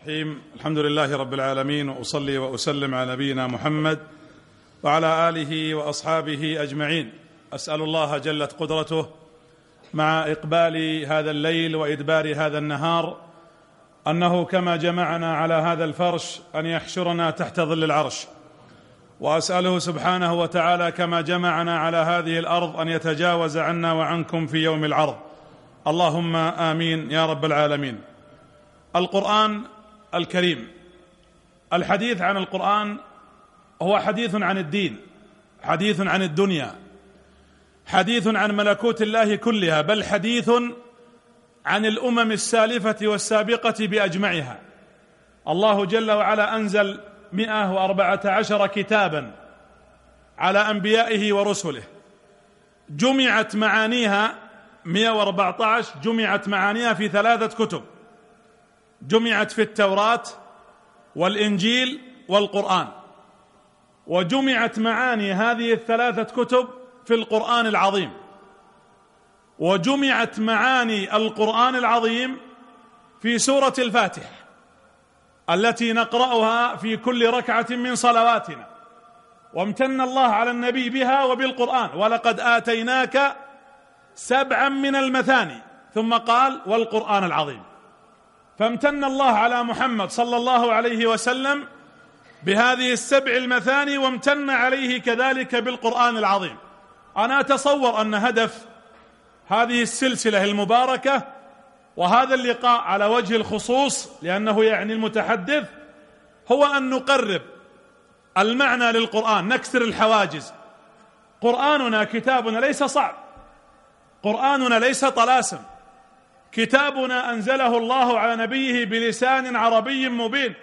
الرحيم. الحمد لله رب العالمين، وأصلي وأسلم على نبينا محمد وعلى آله وأصحابه أجمعين. أسأل الله جلت قدرته مع إقبال هذا الليل وإدبار هذا النهار أنه كما جمعنا على هذا الفرش أن يحشرنا تحت ظل العرش، وأسأله سبحانه وتعالى كما جمعنا على هذه الأرض أن يتجاوز عنا وعنكم في يوم العرض، اللهم آمين يا رب العالمين. القرآن الكريم، الحديث عن القرآن هو حديث عن الدين، حديث عن الدنيا، حديث عن ملكوت الله كلها، بل حديث عن الأمم السالفة والسابقة بأجمعها. الله جل وعلا أنزل 114 كتابا على أنبيائه ورسله، جمعت معانيها 114 جمعت معانيها في 3 كتب، جمعت في التوراة والإنجيل والقرآن، وجمعت معاني هذه ال3 كتب في القرآن العظيم، وجمعت معاني القرآن العظيم في سورة الفاتحة التي نقرأها في كل ركعة من صلواتنا، وامتن الله على النبي بها وبالقرآن: ولقد آتيناك 7 من المثاني، ثم قال: والقرآن العظيم. فامتن الله على محمد صلى الله عليه وسلم بهذه 7 المثاني، وامتن عليه كذلك بالقرآن العظيم. أنا أتصور أن هدف هذه السلسلة المباركة وهذا اللقاء على وجه الخصوص، لأنه يعني المتحدث، هو أن نقرب المعنى للقرآن، نكسر الحواجز. قرآننا كتابنا ليس صعب، قرآننا ليس طلاسم، كتابنا أنزله الله على نبيه بلسان عربي مبين،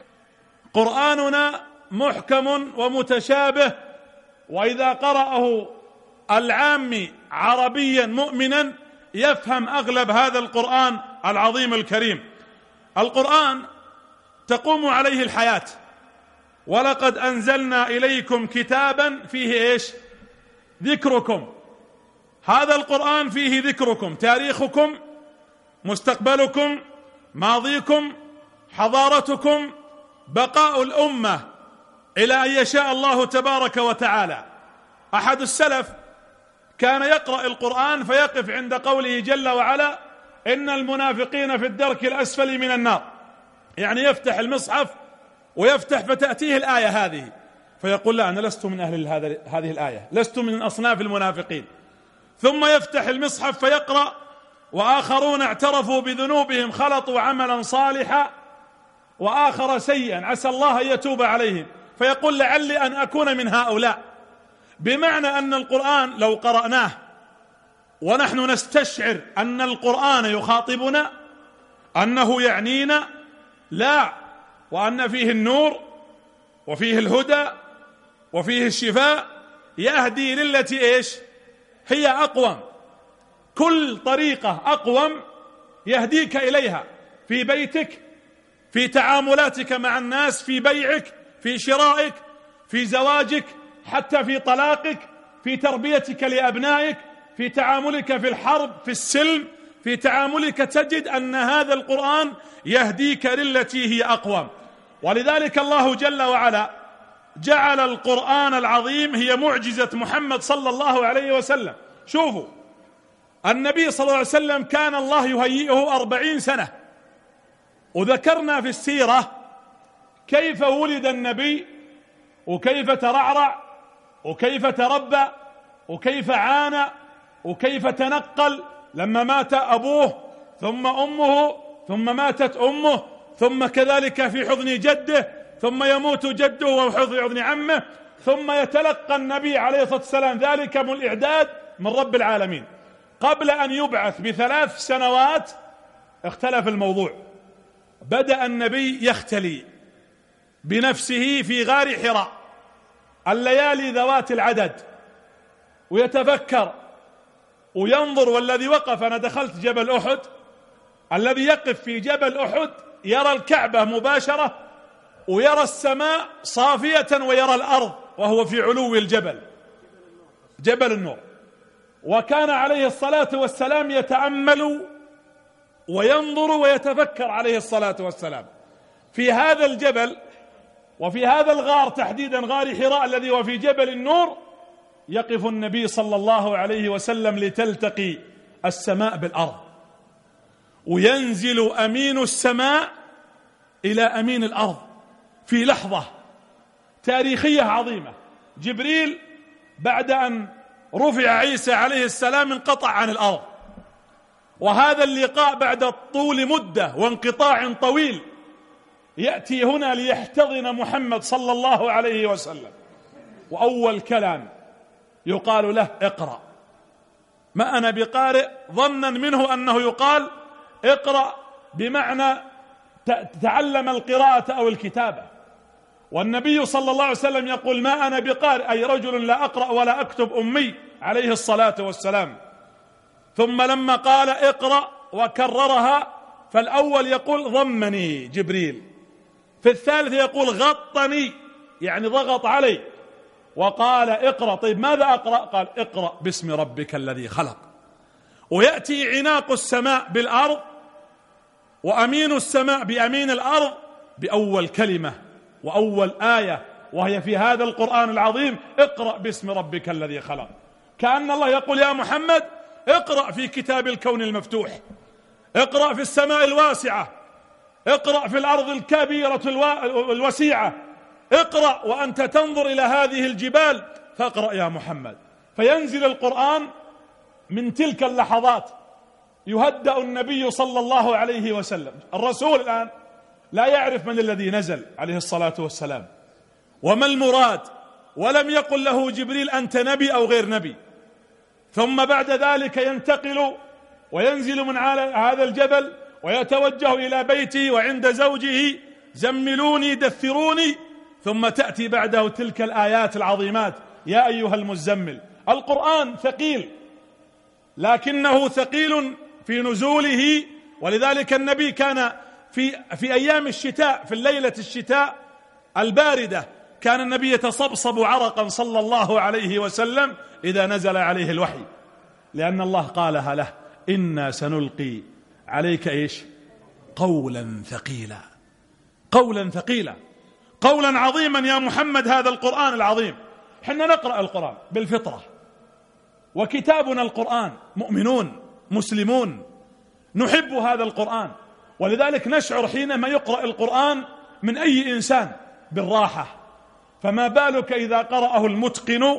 قرآننا محكم ومتشابه، وإذا قرأه العامي عربيا مؤمنا يفهم أغلب هذا القرآن العظيم الكريم. القرآن تقوم عليه الحياة. ولقد أنزلنا إليكم كتابا فيه إيش؟ ذكركم. هذا القرآن فيه ذكركم، تاريخكم، مستقبلكم، ماضيكم، حضارتكم، بقاء الأمة إلى أن يشاء الله تبارك وتعالى. أحد السلف كان يقرأ القرآن فيقف عند قوله جل وعلا: إن المنافقين في الدرك الأسفل من النار، يعني يفتح المصحف ويفتح فتأتيه الآية هذه فيقول: لا، أنا لست من أهل هذه الآية، لست من أصناف المنافقين. ثم يفتح المصحف فيقرأ: وآخرون اعترفوا بذنوبهم خلطوا عملا صالحا وآخر سيئا عسى الله أن يتوب عليهم، فيقول: لعلي أن أكون من هؤلاء. بمعنى أن القرآن لو قرأناه ونحن نستشعر أن القرآن يخاطبنا، أنه يعنينا، لا، وأن فيه النور وفيه الهدى وفيه الشفاء، يهدي للتي إيش؟ هي أقوم. كل طريقة أقوم يهديك إليها، في بيتك، في تعاملاتك مع الناس، في بيعك، في شرائك، في زواجك، حتى في طلاقك، في تربيتك لأبنائك، في تعاملك في الحرب، في السلم، في تعاملك، تجد أن هذا القرآن يهديك للتي هي أقوم. ولذلك الله جل وعلا جعل القرآن العظيم هي معجزة محمد صلى الله عليه وسلم. شوفوا، النبي صلى الله عليه وسلم كان الله يهيئه 40 سنة، وذكرنا في السيرة كيف ولد النبي وكيف ترعرع وكيف تربى وكيف عانى وكيف تنقل لما مات أبوه ثم أمه ثم ماتت أمه ثم كذلك في حضن جده ثم يموت جده وفي حضن عمه ثم يتلقى النبي عليه الصلاة والسلام ذلك من الإعداد من رب العالمين. قبل أن يبعث ب3 سنوات اختلف الموضوع، بدأ النبي يختلي بنفسه في غار حراء الليالي ذوات العدد ويتفكر وينظر. والذي وقف، أنا دخلت جبل أحد، الذي يقف في جبل أحد يرى الكعبة مباشرة ويرى السماء صافية ويرى الأرض وهو في علو الجبل، جبل النور. وكان عليه الصلاة والسلام يتأمل وينظر ويتفكر عليه الصلاة والسلام. في هذا الجبل وفي هذا الغار تحديدا، غار حراء الذي هو في جبل النور، يقف النبي صلى الله عليه وسلم لتلتقي السماء بالأرض، وينزل أمين السماء إلى أمين الأرض في لحظة تاريخية عظيمة. جبريل بعد أن رفع عيسى عليه السلام انقطع عن الأرض، وهذا اللقاء بعد طول مدة وانقطاع طويل يأتي هنا ليحتضن محمد صلى الله عليه وسلم، وأول كلام يقال له اقرأ. ما أنا بقارئ، ظنا منه أنه يقال اقرأ بمعنى تعلم القراءة أو الكتابة، والنبي صلى الله عليه وسلم يقول ما أنا بقارئ، أي رجل لا أقرأ ولا أكتب، أمي عليه الصلاة والسلام. ثم لما قال اقرأ وكررها، فالأول يقول ضمني جبريل، في الثالث يقول غطني يعني ضغط علي، وقال اقرأ. طيب ماذا أقرأ؟ قال اقرأ باسم ربك الذي خلق. ويأتي عناق السماء بالأرض وأمين السماء بأمين الأرض بأول كلمة وأول آية، وهي في هذا القرآن العظيم، اقرأ باسم ربك الذي خلق. كأن الله يقول يا محمد اقرأ في كتاب الكون المفتوح، اقرأ في السماء الواسعة، اقرأ في الأرض الكبيرة الوسيعة، اقرأ وأنت تنظر إلى هذه الجبال، فاقرأ يا محمد. فينزل القرآن من تلك اللحظات، يهدأ النبي صلى الله عليه وسلم. الرسول الآن لا يعرف من الذي نزل عليه الصلاة والسلام وما المراد، ولم يقل له جبريل أنت نبي أو غير نبي. ثم بعد ذلك ينتقل وينزل من على هذا الجبل ويتوجه إلى بيته وعند زوجه زملوني دثروني، ثم تأتي بعده تلك الآيات العظيمات يا أيها المزمل. القرآن ثقيل، لكنه ثقيل في نزوله، ولذلك النبي كان في أيام الشتاء، في الليلة الشتاء الباردة، كان النبي يتصبصب عرقا صلى الله عليه وسلم إذا نزل عليه الوحي، لأن الله قالها له إنا سنلقي عليك إيش؟ قولا ثقيلا، قولا ثقيلا، قولا عظيما يا محمد. هذا القرآن العظيم، حنا نقرأ القرآن بالفطرة، وكتابنا القرآن، مؤمنون مسلمون نحب هذا القرآن، ولذلك نشعر حينما يقرأ القرآن من أي إنسان بالراحة. فما بالك إذا قرأه المتقن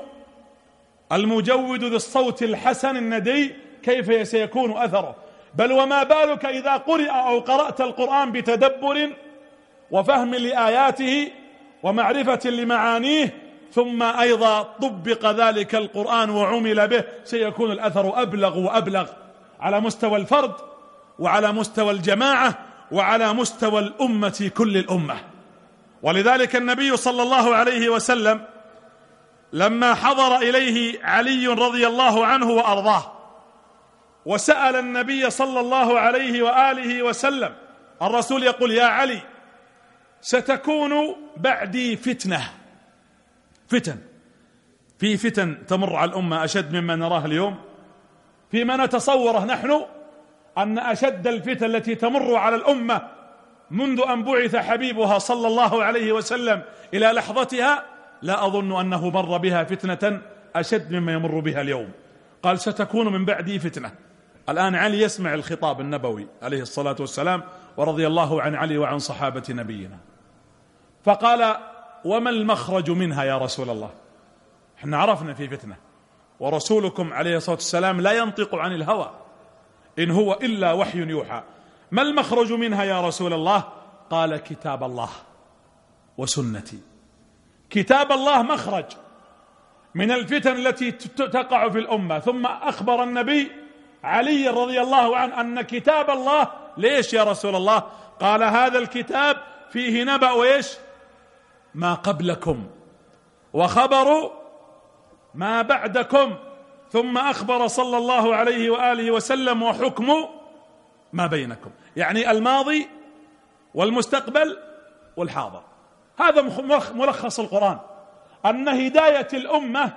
المجود ذي الصوت الحسن الندي، كيف سيكون أثره؟ بل وما بالك إذا قرأ أو قرأت القرآن بتدبر وفهم لآياته ومعرفة لمعانيه، ثم أيضا طبق ذلك القرآن وعمل به، سيكون الأثر أبلغ وأبلغ على مستوى الفرد وعلى مستوى الجماعة وعلى مستوى الأمة كل الأمة. ولذلك النبي صلى الله عليه وسلم لما حضر إليه علي رضي الله عنه وأرضاه وسأل النبي صلى الله عليه وآله وسلم، الرسول يقول يا علي ستكون بعدي فتنة، في فتن تمر على الأمة أشد مما نراه اليوم، فيما نتصوره نحن أن أشد الفتن التي تمر على الأمة منذ أن بعث حبيبها صلى الله عليه وسلم إلى لحظتها، لا أظن أنه مر بها فتنة أشد مما يمر بها اليوم. قال ستكون من بعدي فتنة. الآن علي يسمع الخطاب النبوي عليه الصلاة والسلام، ورضي الله عن علي وعن صحابة نبينا، فقال وما المخرج منها يا رسول الله؟ احنا عرفنا في فتنة، ورسولكم عليه الصلاة والسلام لا ينطق عن الهوى إن هو إلا وحي يوحى. ما المخرج منها يا رسول الله؟ قال كتاب الله وسنتي. كتاب الله مخرج من الفتن التي تقع في الأمة. ثم أخبر النبي علي رضي الله عنه أن كتاب الله ليش يا رسول الله؟ قال هذا الكتاب فيه نبأ وإيش؟ ما قبلكم وخبر ما بعدكم. ثم أخبر صلى الله عليه وآله وسلم وحكم ما بينكم، يعني الماضي والمستقبل والحاضر. هذا ملخص القرآن، أن هداية الأمة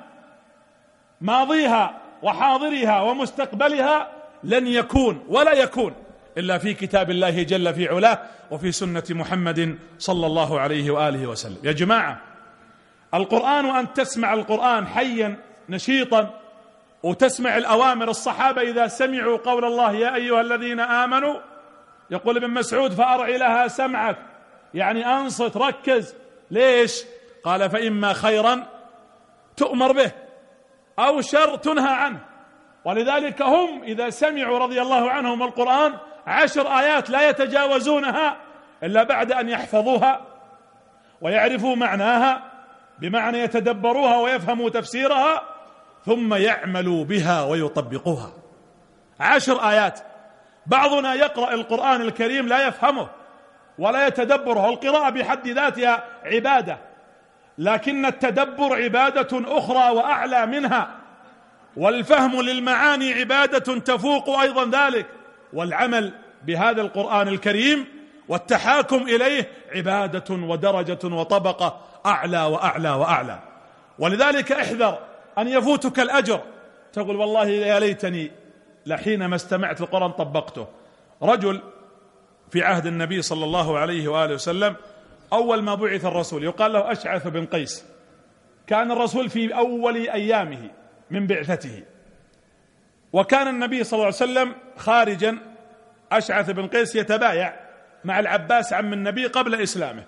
ماضيها وحاضرها ومستقبلها لن يكون ولا يكون إلا في كتاب الله جل في علاه وفي سنة محمد صلى الله عليه وآله وسلم. يا جماعة، القرآن وأن تسمع القرآن حيا نشيطا، وتسمع الأوامر. الصحابة إذا سمعوا قول الله يا أيها الذين آمنوا، يقول ابن مسعود فأرعي لها سمعك، يعني أنصت ركز. ليش؟ قال فإما خيرا تؤمر به أو شر تنهى عنه. ولذلك هم إذا سمعوا رضي الله عنهم القرآن 10 آيات لا يتجاوزونها إلا بعد أن يحفظوها ويعرفوا معناها، بمعنى يتدبروها ويفهموا تفسيرها، ثم يعملوا بها ويطبقوها. 10 آيات. بعضنا يقرأ القرآن الكريم لا يفهمه ولا يتدبره. القراءة بحد ذاتها عبادة، لكن التدبر عبادة أخرى وأعلى منها، والفهم للمعاني عبادة تفوق أيضا ذلك، والعمل بهذا القرآن الكريم والتحاكم إليه عبادة ودرجة وطبقة أعلى وأعلى وأعلى. ولذلك احذر أن يفوتك الأجر، تقول والله يا ليتني لحينما استمعت القرآن طبقته. رجل في عهد النبي صلى الله عليه وآله وسلم، أول ما بعث الرسول، يقال له أشعث بن قيس، كان الرسول في أول أيامه من بعثته، وكان النبي صلى الله عليه وسلم خارجا، أشعث بن قيس يتبايع مع العباس عم النبي قبل إسلامه،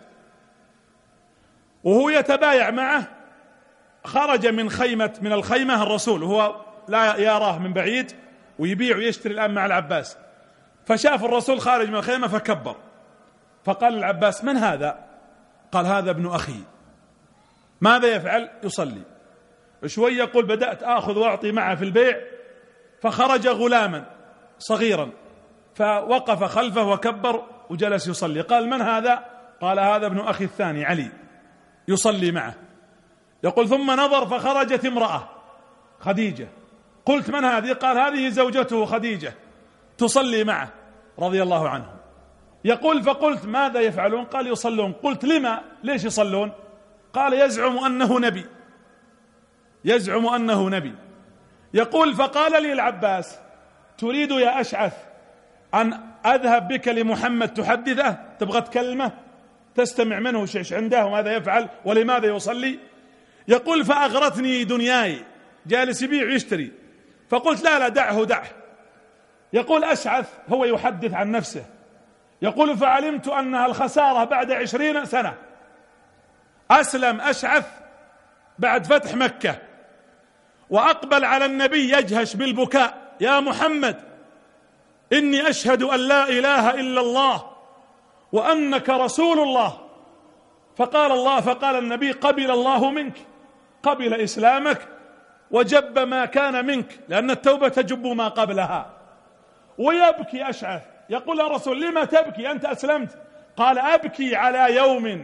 وهو يتبايع معه خرج من الخيمة الرسول، وهو لا يراه من بعيد ويبيع ويشتري الآن مع العباس، فشاف الرسول خارج من الخيمة فكبر، فقال العباس من هذا؟ قال هذا ابن أخي. ماذا يفعل؟ يصلي. شوي يقول بدأت آخذ وأعطي معه في البيع، فخرج غلاما صغيرا فوقف خلفه وكبر وجلس يصلي. قال من هذا؟ قال هذا ابن أخي الثاني علي يصلي معه. يقول ثم نظر فخرجت امرأة خديجة، قلت من هذه؟ قال هذه زوجته خديجة تصلي معه رضي الله عنهم. يقول فقلت ماذا يفعلون؟ قال يصلون. قلت لما؟ ليش يصلون؟ قال يزعم أنه نبي، يزعم أنه نبي. يقول فقال لي العباس تريد يا أشعث أن أذهب بك لمحمد تحدثه؟ تبغى تكلمه تستمع منه ايش عنده وماذا يفعل ولماذا يصلي؟ يقول فأغرتني دنياي، جالس يبيع ويشتري، فقلت لا دعه. يقول أشعث هو يحدث عن نفسه، يقول فعلمت أنها الخسارة بعد 20 سنة. أسلم أشعث بعد فتح مكة، وأقبل على النبي يجهش بالبكاء يا محمد إني أشهد أن لا إله إلا الله وأنك رسول الله. فقال النبي قبل الله منك، قبل إسلامك وجب ما كان منك، لأن التوبة تجب ما قبلها. ويبكي أشعث، يقول يا رسول لما تبكي أنت أسلمت؟ قال أبكي على يوم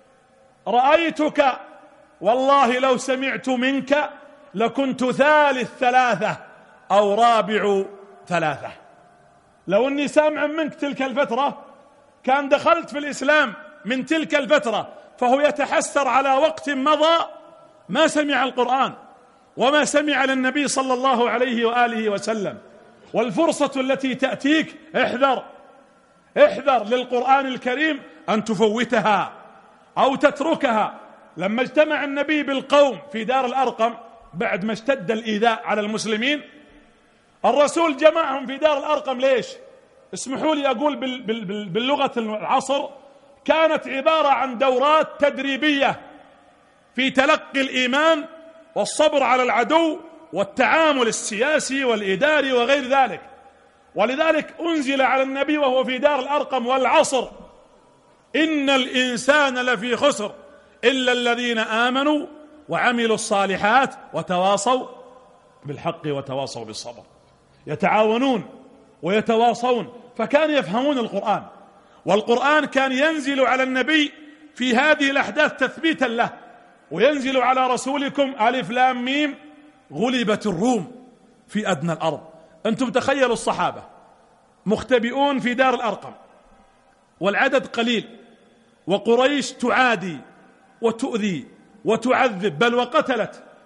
رأيتك والله لو سمعت منك لكنت ثالث 3 أو رابع 3. لو أني سامع منك تلك الفترة كان دخلت في الإسلام من تلك الفترة. فهو يتحسر على وقت مضى ما سمع القرآن وما سمع للنبي صلى الله عليه وآله وسلم. والفرصة التي تأتيك احذر للقرآن الكريم أن تفوتها أو تتركها. لما اجتمع النبي بالقوم في دار الأرقم بعد ما اشتد الإيذاء على المسلمين، الرسول جمعهم في دار الأرقم. ليش؟ اسمحوا لي أقول باللغة العصر، كانت عبارة عن دورات تدريبية في تلقي الإيمان والصبر على العدو والتعامل السياسي والإداري وغير ذلك. ولذلك أنزل على النبي وهو في دار الأرقم والعصر إن الإنسان لفي خسر إلا الذين آمنوا وعملوا الصالحات وتواصوا بالحق وتواصوا بالصبر. يتعاونون ويتواصون، فكانوا يفهمون القرآن، والقرآن كان ينزل على النبي في هذه الأحداث تثبيتا له، وينزل على رسولكم ألف لام ميم غلبت الروم في أدنى الأرض. أنتم تخيلوا الصحابة مختبئون في دار الأرقم والعدد قليل، وقريش تعادي وتؤذي وتعذب، بل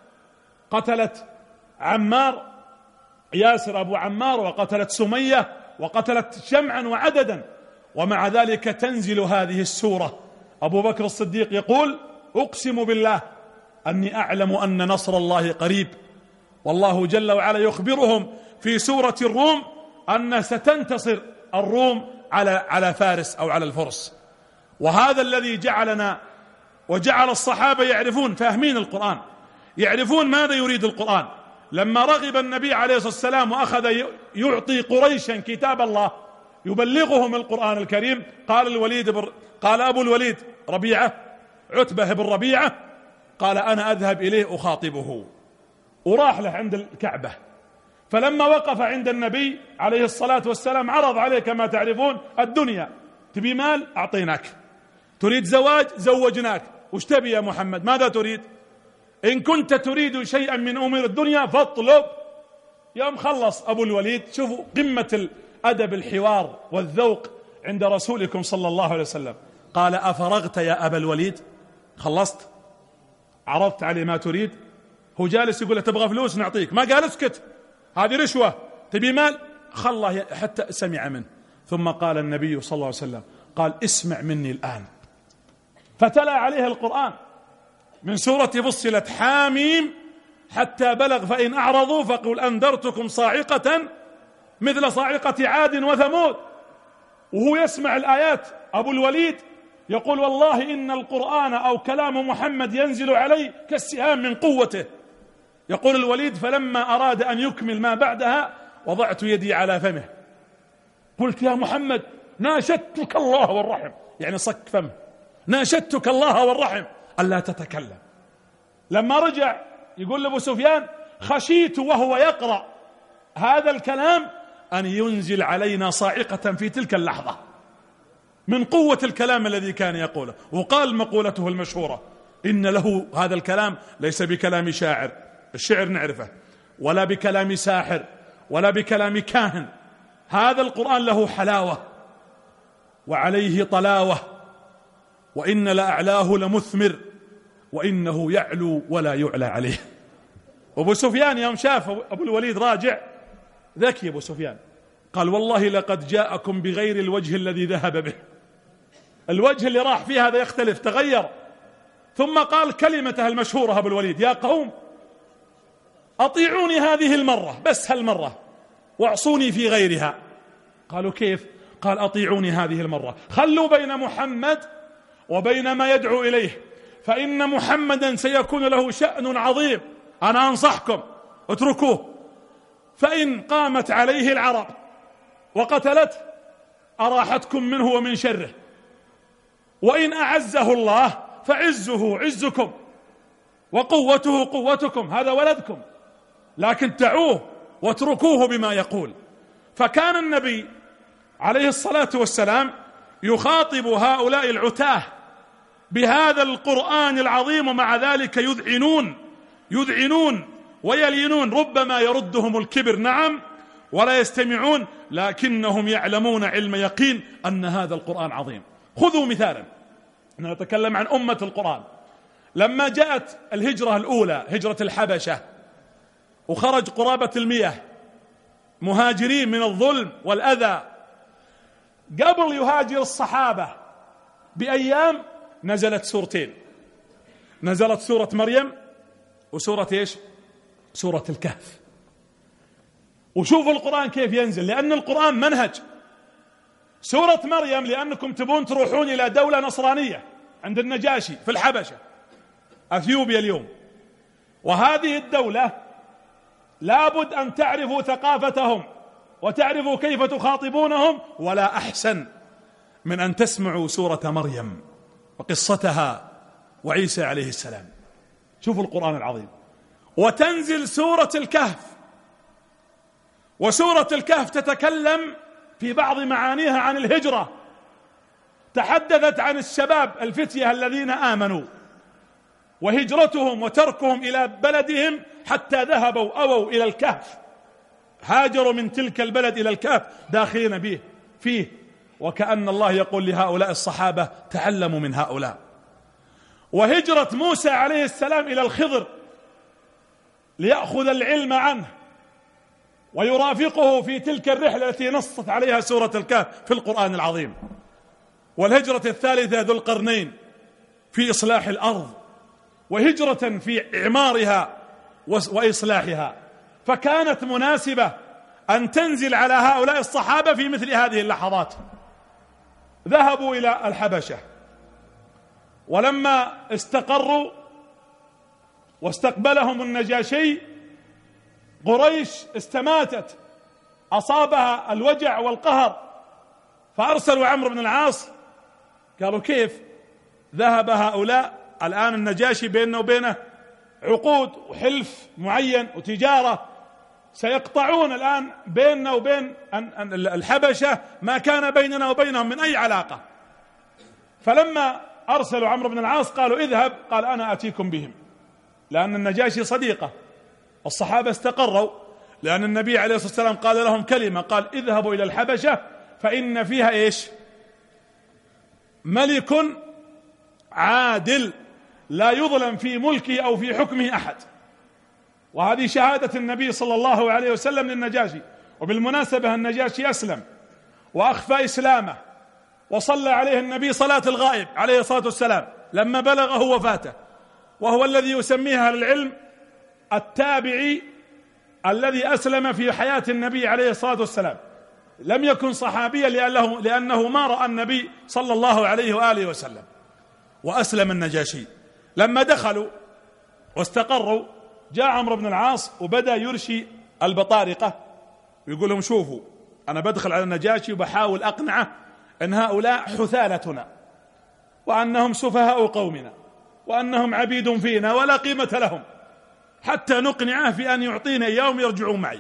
وقتلت عمار ياسر أبو عمار، وقتلت سمية وقتلت جمعا وعددا، ومع ذلك تنزل هذه السورة. أبو بكر الصديق يقول: أقسم بالله أني أعلم أن نصر الله قريب. والله جل وعلا يخبرهم في سورة الروم أن ستنتصر الروم على فارس أو على الفرس. وهذا الذي جعلنا وجعل الصحابة يعرفون، فاهمين القرآن، يعرفون ماذا يريد القرآن. لما رغب النبي عليه الصلاة والسلام وأخذ يعطي قريشا كتاب الله يبلغهم القرآن الكريم، قال أبو الوليد ربيعة، عتبة بن ربيعة، قال: أنا أذهب إليه أخاطبه. وراح له عند الكعبة، فلما وقف عند النبي عليه الصلاة والسلام عرض عليه كما تعرفون الدنيا. تبي مال؟ أعطيناك. تريد زواج؟ زوجناك. وش تبي يا محمد؟ ماذا تريد؟ إن كنت تريد شيئا من أمور الدنيا فاطلب. يوم خلص أبو الوليد، شوفوا قمة الأدب، الحوار والذوق عند رسولكم صلى الله عليه وسلم، قال: أفرغت يا أبا الوليد؟ خلصت؟ عرضت عليه ما تريد؟ هو جالس يقول له: تبغى فلوس نعطيك. ما قال اسكت، هذه رشوة. تبي مال؟ خله حتى سمع منه. ثم قال النبي صلى الله عليه وسلم، قال: اسمع مني الآن. فتلا عليه القرآن من سورة فصلت حاميم حتى بلغ: فإن أعرضوا فقل أنذرتكم صاعقة مثل صاعقة عاد وثمود. وهو يسمع الآيات أبو الوليد يقول: والله إن القرآن أو كلام محمد ينزل علي كالسهام من قوته. يقول الوليد: فلما أراد أن يكمل ما بعدها وضعت يدي على فمه، قلت: يا محمد ناشدتك الله والرحم، يعني صك فمه، ناشدتك الله والرحم ألا تتكلم. لما رجع يقول لأبو سفيان: خشيت وهو يقرأ هذا الكلام أن ينزل علينا صاعقة في تلك اللحظة من قوة الكلام الذي كان يقوله. وقال مقولته المشهورة: إن له هذا الكلام ليس بكلام شاعر، الشعر نعرفه، ولا بكلام ساحر، ولا بكلام كاهن. هذا القرآن له حلاوة وعليه طلاوة، وإن لأعلاه لمثمر، وإنه يعلو ولا يعلى عليه. أبو سفيان يوم شاف أبو الوليد راجع، ذكي أبو سفيان، قال: والله لقد جاءكم بغير الوجه الذي ذهب به. الوجه اللي راح فيه هذا يختلف، تغير. ثم قال كلمته المشهورة أبو الوليد: يا قوم أطيعوني هذه المرة، بس هالمرة، واعصوني في غيرها. قالوا: كيف؟ قال: أطيعوني هذه المرة، خلوا بين محمد وبين ما يدعو إليه، فإن محمدا سيكون له شأن عظيم. أنا أنصحكم اتركوه، فإن قامت عليه العرب وقتلته أراحتكم منه ومن شره، وإن أعزه الله فعزه عزكم وقوته قوتكم، هذا ولدكم، لكن تعوه واتركوه بما يقول. فكان النبي عليه الصلاة والسلام يخاطب هؤلاء العتاه بهذا القرآن العظيم، ومع ذلك يذعنون ويلينون. ربما يردهم الكبر، نعم، ولا يستمعون، لكنهم يعلمون علم يقين أن هذا القرآن عظيم. خذوا مثالا، نتكلم عن أمة القرآن. لما جاءت الهجرة الأولى، هجرة الحبشة، وخرج قرابة 100 مهاجرين من الظلم والأذى، قبل يهاجر الصحابة بأيام نزلت سورتين، نزلت سورة مريم وسورة إيش؟ سورة الكهف. وشوفوا القرآن كيف ينزل، لأن القرآن منهج. سورة مريم لأنكم تبون تروحون إلى دولة نصرانية عند النجاشي في الحبشة، أثيوبيا اليوم، وهذه الدولة لابد أن تعرفوا ثقافتهم وتعرفوا كيف تخاطبونهم، ولا أحسن من أن تسمعوا سورة مريم وقصتها وعيسى عليه السلام. شوفوا القرآن العظيم. وتنزل سورة الكهف، وسورة الكهف تتكلم في بعض معانيها عن الهجرة، تحدثت عن الشباب الفتية الذين آمنوا وهجرتهم وتركهم إلى بلدهم حتى أووا إلى الكهف، هاجروا من تلك البلد إلى الكهف داخلين فيه، وكأن الله يقول لهؤلاء الصحابة: تعلموا من هؤلاء. وهجرة موسى عليه السلام إلى الخضر ليأخذ العلم عنه، ويرافقه في تلك الرحلة التي نصت عليها سورة الكهف في القرآن العظيم. والهجرة الثالثة ذو القرنين في إصلاح الأرض، وهجرة في إعمارها وإصلاحها، فكانت مناسبة أن تنزل على هؤلاء الصحابة في مثل هذه اللحظات. ذهبوا إلى الحبشة، ولما استقروا واستقبلهم النجاشي، قريش استماتت، أصابها الوجع والقهر، فأرسلوا عمرو بن العاص. قالوا كيف ذهب هؤلاء؟ الآن النجاشي بيننا وبينه عقود وحلف معين وتجارة، سيقطعون الآن بيننا وبين الحبشة ما كان بيننا وبينهم من أي علاقة. فلما أرسلوا عمرو بن العاص قالوا اذهب، قال أنا أتيكم بهم، لأن النجاشي صديقه. الصحابة استقروا، لأن النبي عليه الصلاة والسلام قال لهم كلمة، قال اذهبوا إلى الحبشة فإن فيها إيش؟ ملك عادل لا يظلم في ملكه أو في حكمه أحد. وهذه شهادة النبي صلى الله عليه وسلم للنجاشي. وبالمناسبة النجاشي أسلم وأخفى إسلامه، وصلى عليه النبي صلاة الغائب عليه الصلاة والسلام لما بلغه وفاته، وهو الذي يسميه أهل العلم التابعي الذي أسلم في حياة النبي عليه الصلاة والسلام. لم يكن صحابيا لأنه ما رأى النبي صلى الله عليه وآله وسلم. وأسلم النجاشي. لما دخلوا واستقروا، جاء عمرو بن العاص وبدأ يرشي البطارقة ويقول لهم شوفوا، أنا بدخل على النجاشي وبحاول أقنعه أن هؤلاء حثالتنا، وأنهم سفهاء قومنا، وأنهم عبيد فينا ولا قيمة لهم، حتى نقنعه في أن يعطينا إياهم يرجعون معي.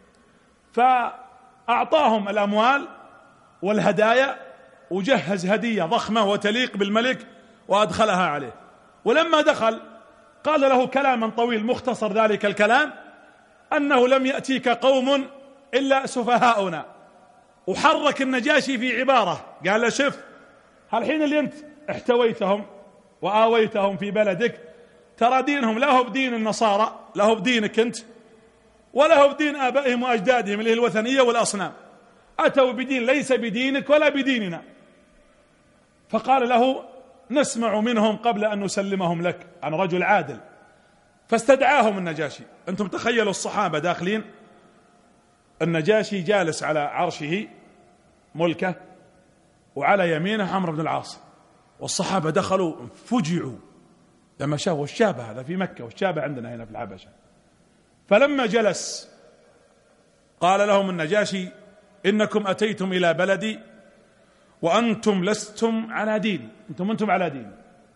فأعطاهم الأموال والهدايا، وجهز هدية ضخمة وتليق بالملك وأدخلها عليه. ولما دخل قال له كلاما طويل، مختصر ذلك الكلام أنه لم يأتيك قوم إلا سفهاؤنا. وحرك النجاشي في عبارة، قال له شف، هالحين اللي أنت احتويتهم وآويتهم في بلدك، ترى دينهم لا هو بدين النصارى، لا هو بدينك أنت، ولا هو بدين آبائهم وأجدادهم اللي هي الوثنية والأصنام، أتوا بدين ليس بدينك ولا بديننا. فقال له نسمع منهم قبل أن نسلمهم لك، عن رجل عادل. فاستدعاهم النجاشي. أنتم تخيلوا الصحابة داخلين، النجاشي جالس على عرشه ملكه، وعلى يمينه عمرو بن العاص، والصحابة دخلوا فجعوا لما شافوا الشابة هذا في مكة والشابة عندنا هنا في الحبشة. فلما جلس قال لهم النجاشي إنكم أتيتم إلى بلدي وأنتم لستم على دين، أنتم على دين.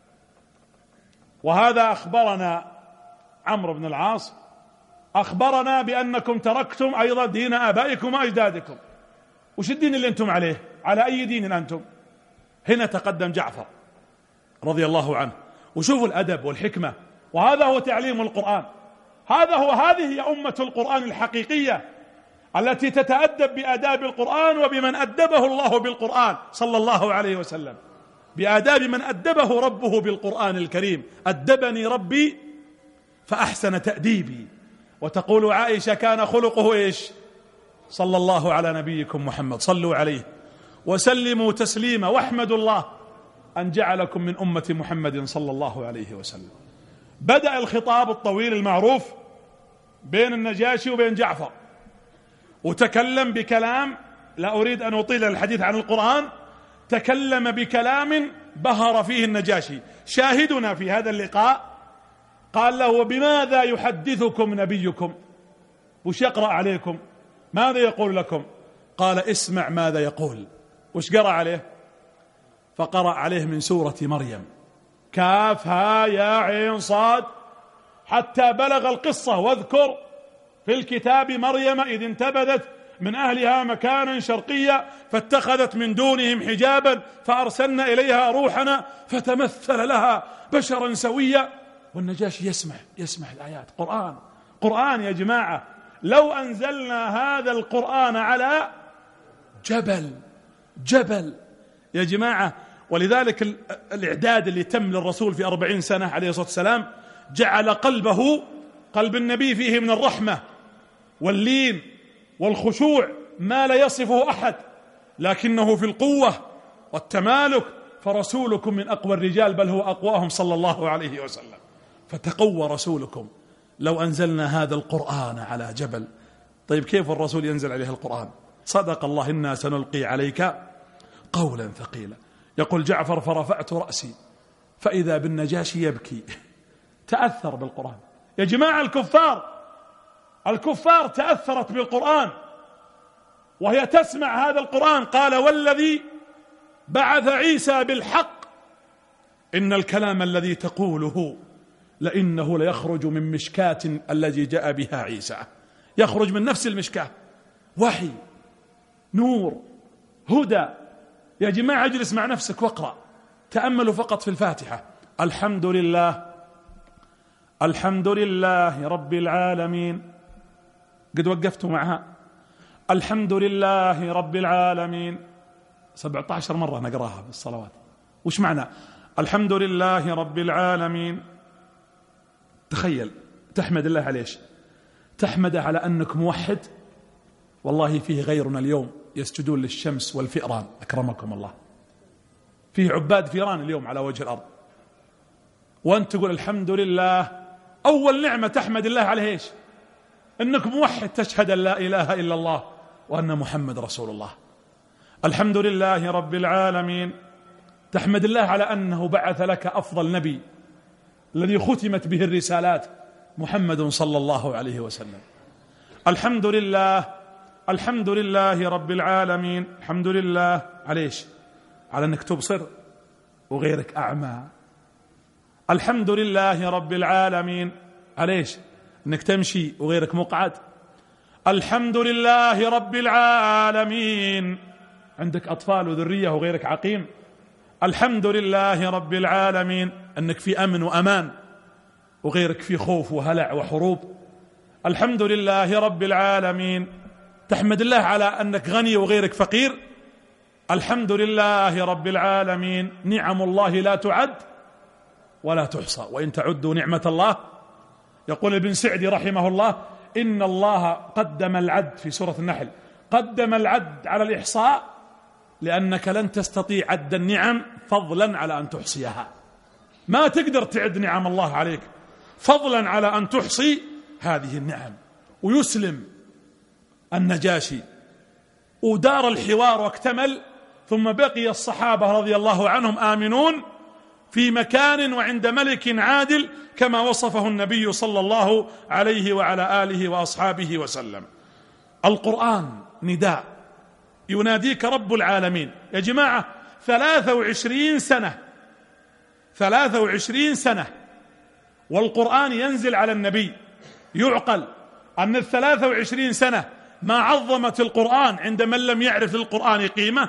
وهذا أخبرنا عمرو بن العاص، أخبرنا بأنكم تركتم أيضا دين آبائكم وأجدادكم. وش الدين اللي أنتم عليه؟ على أي دين أنتم؟ هنا تقدم جعفر رضي الله عنه. وشوفوا الأدب والحكمة، وهذا هو تعليم القرآن. هذه هي أمة القرآن الحقيقية التي تتأدب بآداب القرآن وبمن أدبه الله بالقرآن صلى الله عليه وسلم، بآداب من أدبه ربه بالقرآن الكريم. أدبني ربي فأحسن تأديبي. وتقول عائشة كان خلقه إيش؟ صلى الله على نبيكم محمد، صلوا عليه وسلموا تسليما، واحمدوا الله أن جعلكم من أمة محمد صلى الله عليه وسلم. بدأ الخطاب الطويل المعروف بين النجاشي وبين جعفر، وتكلم بكلام، لا أريد أن أطيل الحديث عن القرآن، تكلم بكلام بهر فيه النجاشي. شاهدنا في هذا اللقاء قال له وبماذا يحدثكم نبيكم؟ وش يقرأ عليكم؟ ماذا يقول لكم؟ قال اسمع ماذا يقول. وش قرأ عليه؟ فقرأ عليه من سورة مريم، كاف ها يا عين صاد، حتى بلغ القصة. واذكر في الكتاب مريم إذ انتبذت من أهلها مكانا شرقيا فاتخذت من دونهم حجابا فأرسلنا إليها روحنا فتمثل لها بشرا سويا. والنجاشي يسمع الآيات. قرآن يا جماعة. لو أنزلنا هذا القرآن على جبل يا جماعة. ولذلك الإعداد اللي تم للرسول في 40 سنة عليه الصلاة والسلام جعل قلب النبي فيه من الرحمة واللين والخشوع ما لا يصفه أحد، لكنه في القوة والتمالك، فرسولكم من أقوى الرجال، بل هو أقواهم صلى الله عليه وسلم. فتقوى رسولكم. لو أنزلنا هذا القرآن على جبل. طيب كيف الرسول ينزل عليه القرآن؟ صدق الله: إنا سنلقي عليك قولا ثقيلا. يقول جعفر: فرفعت رأسي فإذا بالنجاشي يبكي. تأثر بالقرآن يا جماعة. الكفار تأثرت بالقرآن وهي تسمع هذا القرآن. قال: والذي بعث عيسى بالحق إن الكلام الذي تقوله لإنه ليخرج من مشكاة الذي جاء بها عيسى. يخرج من نفس المشكاة، وحي، نور، هدى. يا جماعة اجلس مع نفسك واقرأ، تأملوا فقط في الفاتحة: الحمد لله الحمد لله رب العالمين. قد وقفتوا معها؟ الحمد لله رب العالمين 17 مرة نقراها في الصلوات. وش معنى الحمد لله رب العالمين؟ تخيل تحمد الله على ايش؟ تحمده على أنك موحد. والله فيه غيرنا اليوم يسجدون للشمس والفئران، أكرمكم الله. فيه عباد فيران اليوم على وجه الأرض، وأنت تقول الحمد لله. أول نعمة تحمد الله عليه ايش؟ أنك موحد، تشهد أن لا إله إلا الله وأن محمد رسول الله. الحمد لله رب العالمين. تحمد الله على أنه بعث لك أفضل نبي الذي ختمت به الرسالات، محمد صلى الله عليه وسلم. الحمد لله الحمد لله رب العالمين. الحمد لله على ايش؟ على أنك تبصر وغيرك أعمى. الحمد لله رب العالمين على ايش؟ أنك تمشي وغيرك مقعد. الحمد لله رب العالمين عندك أطفال وذرية وغيرك عقيم. الحمد لله رب العالمين أنك في أمن وأمان وغيرك في خوف وهلع وحروب. الحمد لله رب العالمين. تحمد الله على أنك غني وغيرك فقير. الحمد لله رب العالمين. نعم الله لا تعد ولا تحصى، وإن تعدوا نعمة الله. يقول ابن سعدي رحمه الله: إن الله قدم العد في سورة النحل، قدم العد على الإحصاء لأنك لن تستطيع عد النعم فضلا على أن تحصيها. ما تقدر تعد نعم الله عليك فضلا على أن تحصي هذه النعم. ويسلم النجاشي ودار الحوار واكتمل، ثم بقي الصحابة رضي الله عنهم آمنون في مكان وعند ملك عادل كما وصفه النبي صلى الله عليه وعلى آله وأصحابه وسلم. القرآن نداء يناديك رب العالمين. يا جماعة 23 سنة والقرآن ينزل على النبي. يعقل أن 23 سنة ما عظمت القرآن عند من لم يعرف للقرآن قيمة.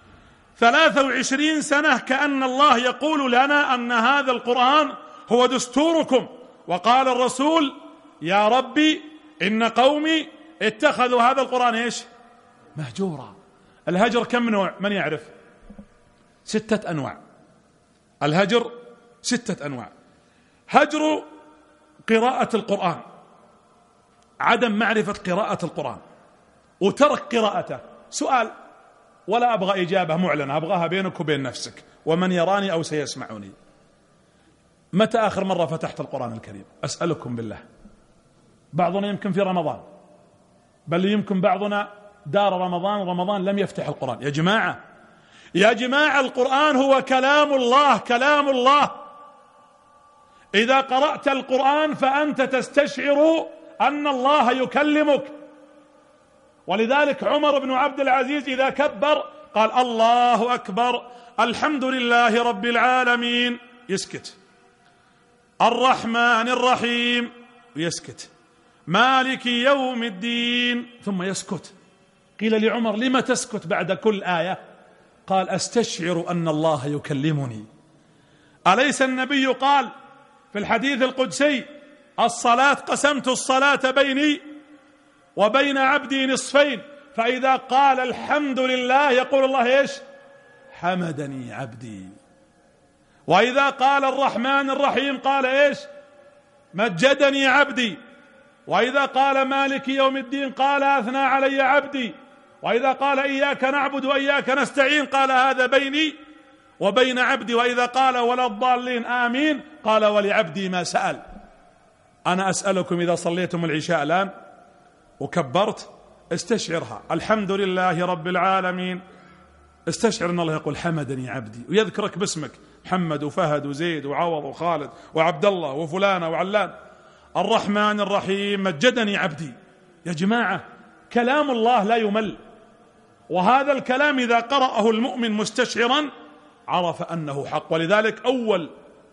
23 سنة كأن الله يقول لنا أن هذا القرآن هو دستوركم. وقال الرسول: يا ربي إن قومي اتخذوا هذا القرآن ايش؟ مهجورا. الهجر كم نوع؟ من يعرف؟ 6 أنواع. الهجر 6 أنواع. هجر قراءة القرآن، عدم معرفة قراءة القرآن وترك قراءته. سؤال ولا أبغى إجابة معلنة، أبغاها بينك وبين نفسك ومن يراني أو سيسمعني. متى آخر مرة فتحت القرآن الكريم؟ أسألكم بالله. بعضنا يمكن في رمضان، بل يمكن بعضنا دار رمضان لم يفتح القرآن. يا جماعة القرآن هو كلام الله. إذا قرأت القرآن فأنت تستشعر أن الله يكلمك. ولذلك عمر بن عبد العزيز إذا كبر قال: الله أكبر، الحمد لله رب العالمين، يسكت. الرحمن الرحيم، يسكت. مالك يوم الدين، ثم يسكت. قيل لعمر: لما تسكت بعد كل آية؟ قال: أستشعر أن الله يكلمني. أليس النبي قال في الحديث القدسي: الصلاة قسمت الصلاة بيني وبين عبدي نصفين، فإذا قال الحمد لله يقول الله ايش؟ حمدني عبدي. وإذا قال الرحمن الرحيم قال ايش؟ مجدني عبدي. وإذا قال مالك يوم الدين قال أثنى علي عبدي، وإذا قال إياك نعبد وإياك نستعين قال هذا بيني وبين عبدي، وإذا قال ولا الضالين آمين قال ولعبدي ما سأل. أنا أسألكم إذا صليتم العشاء الآن وكبرت استشعرها، الحمد لله رب العالمين، استشعر أن الله يقول حمدني عبدي ويذكرك باسمك، محمد وفهد وزيد وعوض وخالد وعبد الله وفلانة وعلان. الرحمن الرحيم مجدني عبدي. يا جماعة كلام الله لا يمل، وهذا الكلام إذا قرأه المؤمن مستشعرا عرف أنه حق. ولذلك أول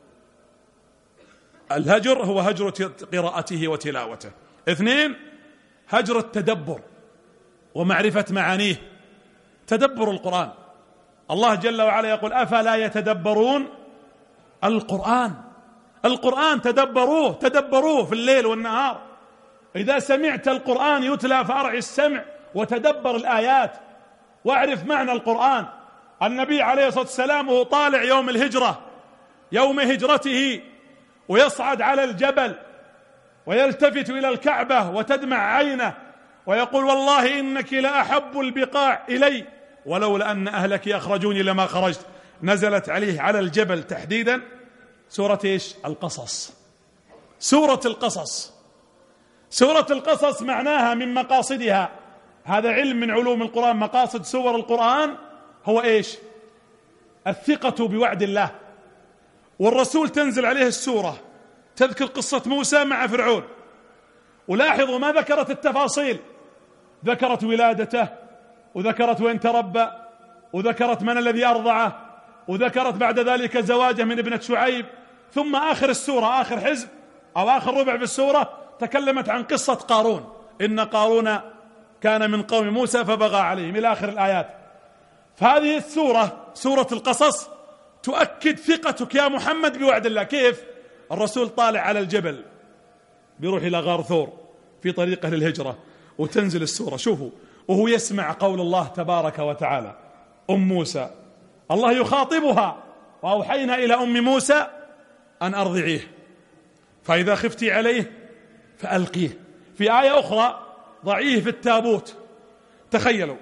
الهجر هو هجر قراءته وتلاوته. 2 هجر التدبر ومعرفة معانيه، تدبر القرآن. الله جل وعلا يقول أفلا يتدبرون القرآن. القرآن تدبروه في الليل والنهار. إذا سمعت القرآن يتلى فأرعي السمع وتدبر الآيات واعرف معنى القرآن. النبي عليه الصلاة والسلام وهو طالع يوم الهجرة، يوم هجرته، ويصعد على الجبل ويلتفت إلى الكعبة وتدمع عينه ويقول والله إنك لأحب البقاع إلي ولولا أن أهلك أخرجوني لما خرجت. نزلت عليه على الجبل تحديدا سورة إيش؟ القصص. سورة القصص. سورة القصص معناها من مقاصدها، هذا علم من علوم القرآن، مقاصد سور القرآن هو إيش؟ الثقة بوعد الله. والرسول تنزل عليه السورة تذكر قصة موسى مع فرعون، ولاحظوا ما ذكرت التفاصيل، ذكرت ولادته، وذكرت وين تربى، وذكرت من الذي أرضعه، وذكرت بعد ذلك زواجه من ابنة شعيب. ثم آخر السورة، آخر حزب أو آخر ربع في السورة، تكلمت عن قصة قارون، إن قارون كان من قوم موسى فبغى عليهم إلى آخر الآيات. فهذه السورة سورة القصص تؤكد ثقتك يا محمد بوعد الله. كيف؟ الرسول طالع على الجبل بيروح إلى غار ثور في طريقه للهجرة، وتنزل السورة، شوفوا، وهو يسمع قول الله تبارك وتعالى. موسى الله يخاطبها، وأوحينا إلى موسى أن أرضعيه فإذا خفتي عليه فألقيه. في آية أخرى ضعيه في التابوت. تخيلوا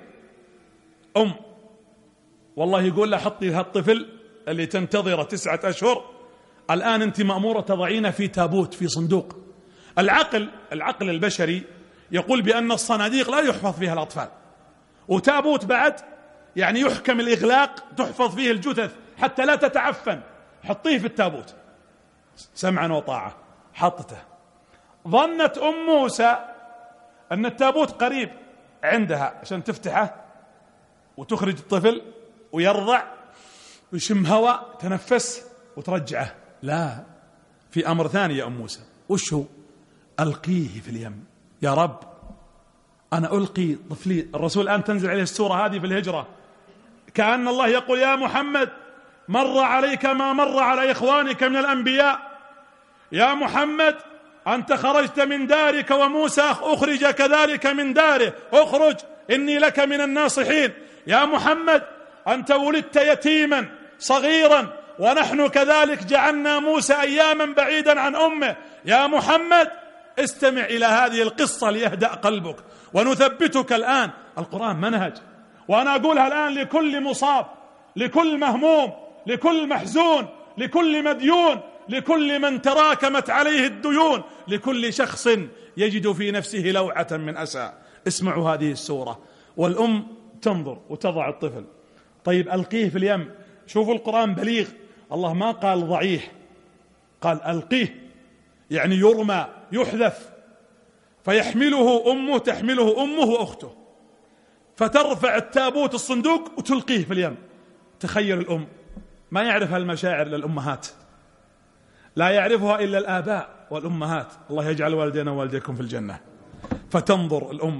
والله يقول له حطي هالطفل اللي تنتظره 9 أشهر الآن أنت مأمورة تضعينه في تابوت، في صندوق. العقل البشري يقول بأن الصناديق لا يحفظ فيها الأطفال، وتابوت بعد يعني يحكم الإغلاق، تحفظ فيه الجثث حتى لا تتعفن. حطيه في التابوت. سمعا وطاعة حطته. ظنت موسى أن التابوت قريب عندها عشان تفتحه وتخرج الطفل ويرضع ويشم هواء تنفس وترجعه. لا، في أمر ثاني يا موسى. وش هو؟ ألقيه في اليم. يا رب أنا ألقي طفلي. الرسول الآن تنزل عليه السورة هذه في الهجرة، كأن الله يقول يا محمد مر عليك ما مر على إخوانك من الأنبياء. يا محمد أنت خرجت من دارك وموسى أخرج كذلك من داره، أخرج إني لك من الناصحين. يا محمد أنت ولدت يتيما صغيرا ونحن كذلك جعلنا موسى أياما بعيدا عن أمه. يا محمد استمع إلى هذه القصة ليهدأ قلبك ونثبتك الآن. القرآن منهج، وأنا أقولها الآن لكل مصاب، لكل مهموم، لكل محزون، لكل مديون، لكل من تراكمت عليه الديون، لكل شخص يجد في نفسه لوعة من أسى. اسمعوا هذه السورة، والأم تنظر وتضع الطفل. طيب ألقيه في اليم. شوفوا القرآن بليغ، الله ما قال ضعيه، قال ألقيه، يعني يرمى، يحذف. فيحمله أمه، تحمله أمه وأخته، فترفع التابوت الصندوق وتلقيه في اليم. تخيل الأم، ما يعرف هالمشاعر للأمهات، لا يعرفها إلا الآباء والأمهات، الله يجعل والدينا ووالديكم في الجنة. فتنظر الأم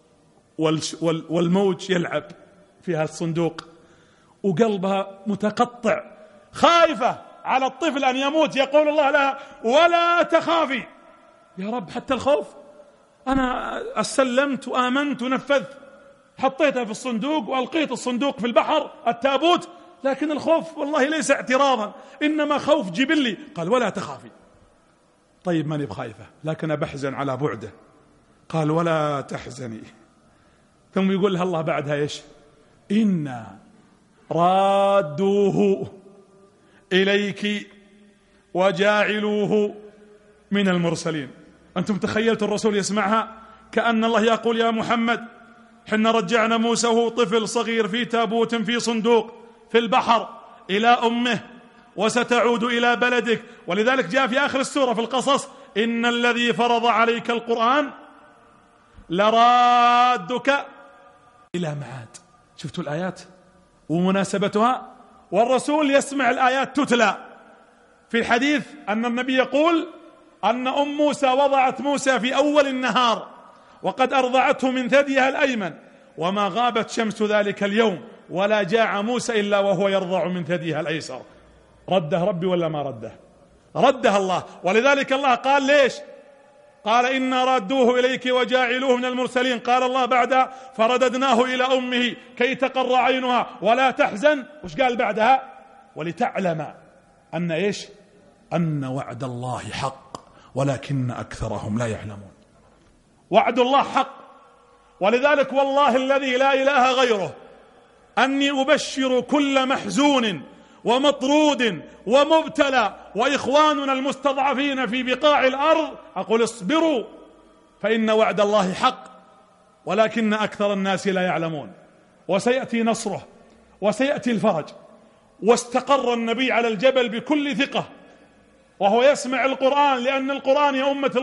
والموج يلعب فيها الصندوق وقلبها متقطع، خايفة على الطفل أن يموت. يقول الله لها ولا تخافي. يا رب حتى الخوف؟ أنا أسلمت وآمنت ونفذت، حطيتها في الصندوق وألقيت الصندوق في البحر التابوت، لكن الخوف والله ليس اعتراضا، إنما خوف جبلي. قال ولا تخافي. طيب ماني بخايفة لكن بحزن على بعده. قال ولا تحزني. ثم يقول لها الله بعدها ايش؟ إنا رادوه إليك وجاعلوه من المرسلين. أنتم تخيلتوا الرسول يسمعها كأن الله يقول يا محمد حنا رجعنا موسى وهو طفل صغير في تابوت في صندوق في البحر إلى أمه وستعود إلى بلدك. ولذلك جاء في آخر السورة في القصص إن الذي فرض عليك القرآن لرادك إلى معاد. شفتوا الآيات ومناسبتها؟ والرسول يسمع الآيات تتلى. في الحديث أن النبي يقول أن أم موسى وضعت موسى في أول النهار وقد أرضعته من ثديها الأيمن وما غابت شمس ذلك اليوم ولا جاع موسى إلا وهو يرضع من ثديها الأيسر. رده ربي ولا ما رده؟ رده الله. ولذلك الله قال ليش؟ قال إنا رادوه إليك وجاعلوه من المرسلين. قال الله بعد فرددناه إلى أمه كي تقر عينها ولا تحزن. وش قال بعدها؟ ولتعلم أن إيش؟ أن وعد الله حق ولكن أكثرهم لا يعلمون. وعد الله حق. ولذلك والله الذي لا إله غيره أني أبشر كل محزون ومطرود ومبتلى وإخواننا المستضعفين في بقاع الأرض أقول اصبروا فإن وعد الله حق ولكن أكثر الناس لا يعلمون. وسيأتي نصره وسيأتي الفرج. واستقر النبي على الجبل بكل ثقة وهو يسمع القرآن، لأن القرآن يا أمة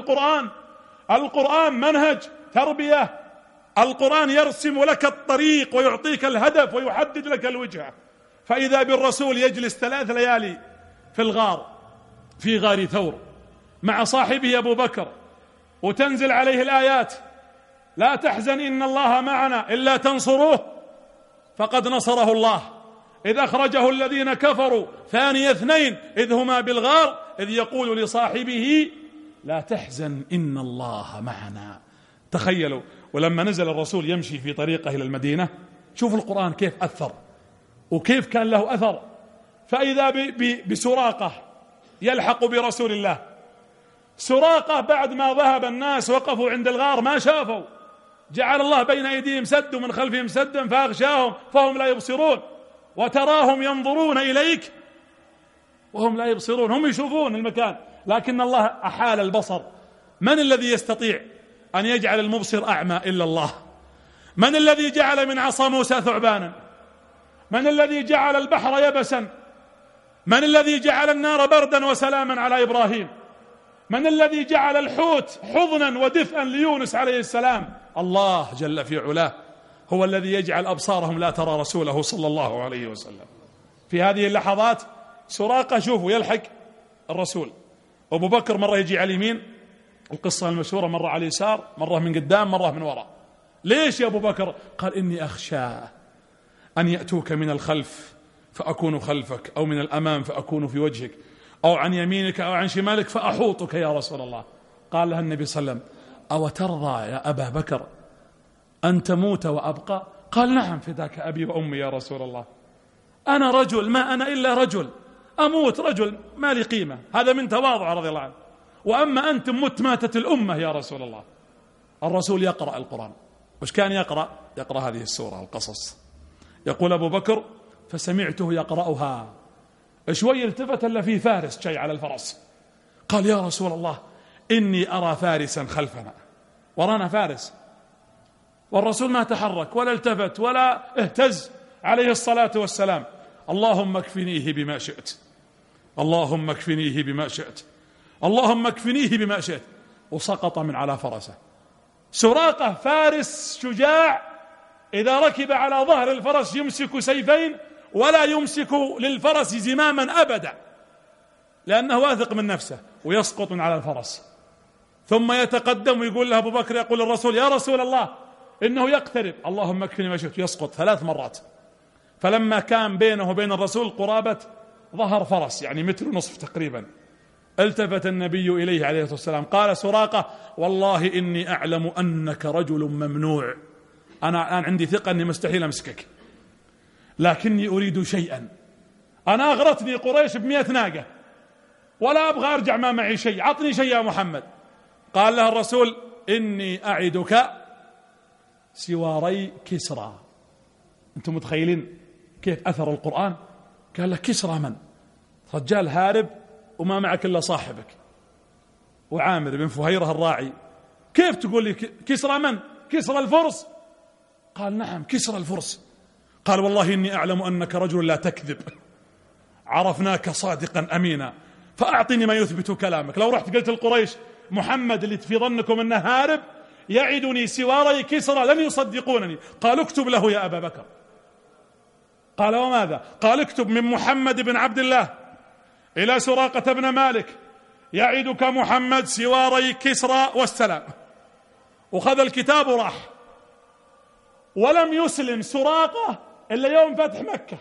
القرآن منهج تربية. القرآن يرسم لك الطريق ويعطيك الهدف ويحدد لك الوجهة. فإذا بالرسول يجلس 3 ليالي في الغار في غار ثور مع صاحبه أبو بكر وتنزل عليه الآيات لا تحزن إن الله معنا إلا تنصروه فقد نصره الله إذ أخرجه الذين كفروا ثاني 2 إذ هما بالغار إذ يقول لصاحبه لا تحزن إن الله معنا. تخيلوا. ولما نزل الرسول يمشي في طريقه إلى المدينة شوفوا القرآن كيف أثر وكيف كان له أثر. فإذا بسراقة يلحق برسول الله. سراقة بعد ما ذهب الناس وقفوا عند الغار ما شافوا، جعل الله بين أيديهم سد ومن خلفهم سدا فأغشاهم فهم لا يبصرون. وتراهم ينظرون إليك وهم لا يبصرون. هم يشوفون المكان لكن الله أحال البصر. من الذي يستطيع أن يجعل المبصر أعمى إلا الله؟ من الذي جعل من عصا موسى ثعبانا؟ من الذي جعل البحر يبسا؟ من الذي جعل النار بردا وسلاما على إبراهيم؟ من الذي جعل الحوت حضنا ودفئا ليونس عليه السلام؟ الله جل في علاه هو الذي يجعل أبصارهم لا ترى رسوله صلى الله عليه وسلم. في هذه اللحظات سراقة شوفوا يلحق الرسول. أبو بكر مرة يجي على اليمين، القصة المشهورة، مرة على اليسار، مرة من قدام، مرة من وراء. ليش يا أبو بكر؟ قال إني أخشى أن يأتوك من الخلف فأكون خلفك، أو من الأمام فأكون في وجهك، أو عن يمينك أو عن شمالك فأحوطك يا رسول الله. قال لها النبي صلى الله عليه وسلم أو ترضى يا أبا بكر أن تموت وأبقى؟ قال نعم فداك أبي وأمي يا رسول الله، أنا رجل ما أنا إلا رجل، أموت رجل ما لي قيمة. هذا من تواضع رضي الله عنه. وأما أنتم مت ماتت الأمة يا رسول الله. الرسول يقرأ القرآن. وش كان يقرأ؟ يقرأ هذه السورة القصص. يقول أبو بكر فسمعته يقرأها، شوي التفت إلا في فارس شيء على الفرس. قال يا رسول الله إني أرى فارسا خلفنا، ورانا فارس. والرسول ما تحرك ولا التفت ولا اهتز عليه الصلاة والسلام. اللهم اكفنيه بما شئت، اللهم اكفنيه بما شئت، اللهم اكفنيه بما شئت. وسقط من على فرسه. سراقة فارس شجاع، إذا ركب على ظهر الفرس يمسك سيفين ولا يمسك للفرس زماما أبدا، لأنه واثق من نفسه، ويسقط من على الفرس. ثم يتقدم ويقول له أبو بكر، يقول الرسول يا رسول الله إنه يقترب، اللهم اكفني ما شئت. يسقط 3 مرات. فلما كان بينه وبين الرسول قرابة ظهر فرس، يعني 1.5 متر تقريبا، التفت النبي إليه عليه الصلاة والسلام قال سراقة والله إني أعلم أنك رجل ممنوع، أنا الآن عندي ثقة أني مستحيل أمسكك، لكني أريد شيئا. أنا أغرتني قريش ب100 ناقة، ولا أبغى أرجع ما معي شيء، عطني شيء يا محمد. قال له الرسول: إني أعدك سواري كسرى. أنتم متخيلين كيف أثر القرآن؟ قال له: كسرى من؟ رجال هارب وما معك إلا صاحبك وعامر بن فهيرة الراعي، كيف تقول لي كسرى من؟ كسرى الفرس؟ قال: نعم كسرى الفرس. قال: والله إني أعلم أنك رجل لا تكذب، عرفناك صادقا أمينا، فأعطني ما يثبت كلامك. لو رحت قلت القريش محمد اللي في ظنكم أنه هارب يعدني سواري كسرى لن يصدقونني. قال: اكتب له يا أبا بكر. قال: وماذا؟ قال: اكتب من محمد بن عبد الله إلى سراقة بن مالك يعدك محمد سواري كسرى والسلام. وخذ الكتاب وراح، ولم يسلم سراقة إلا يوم فتح مكة.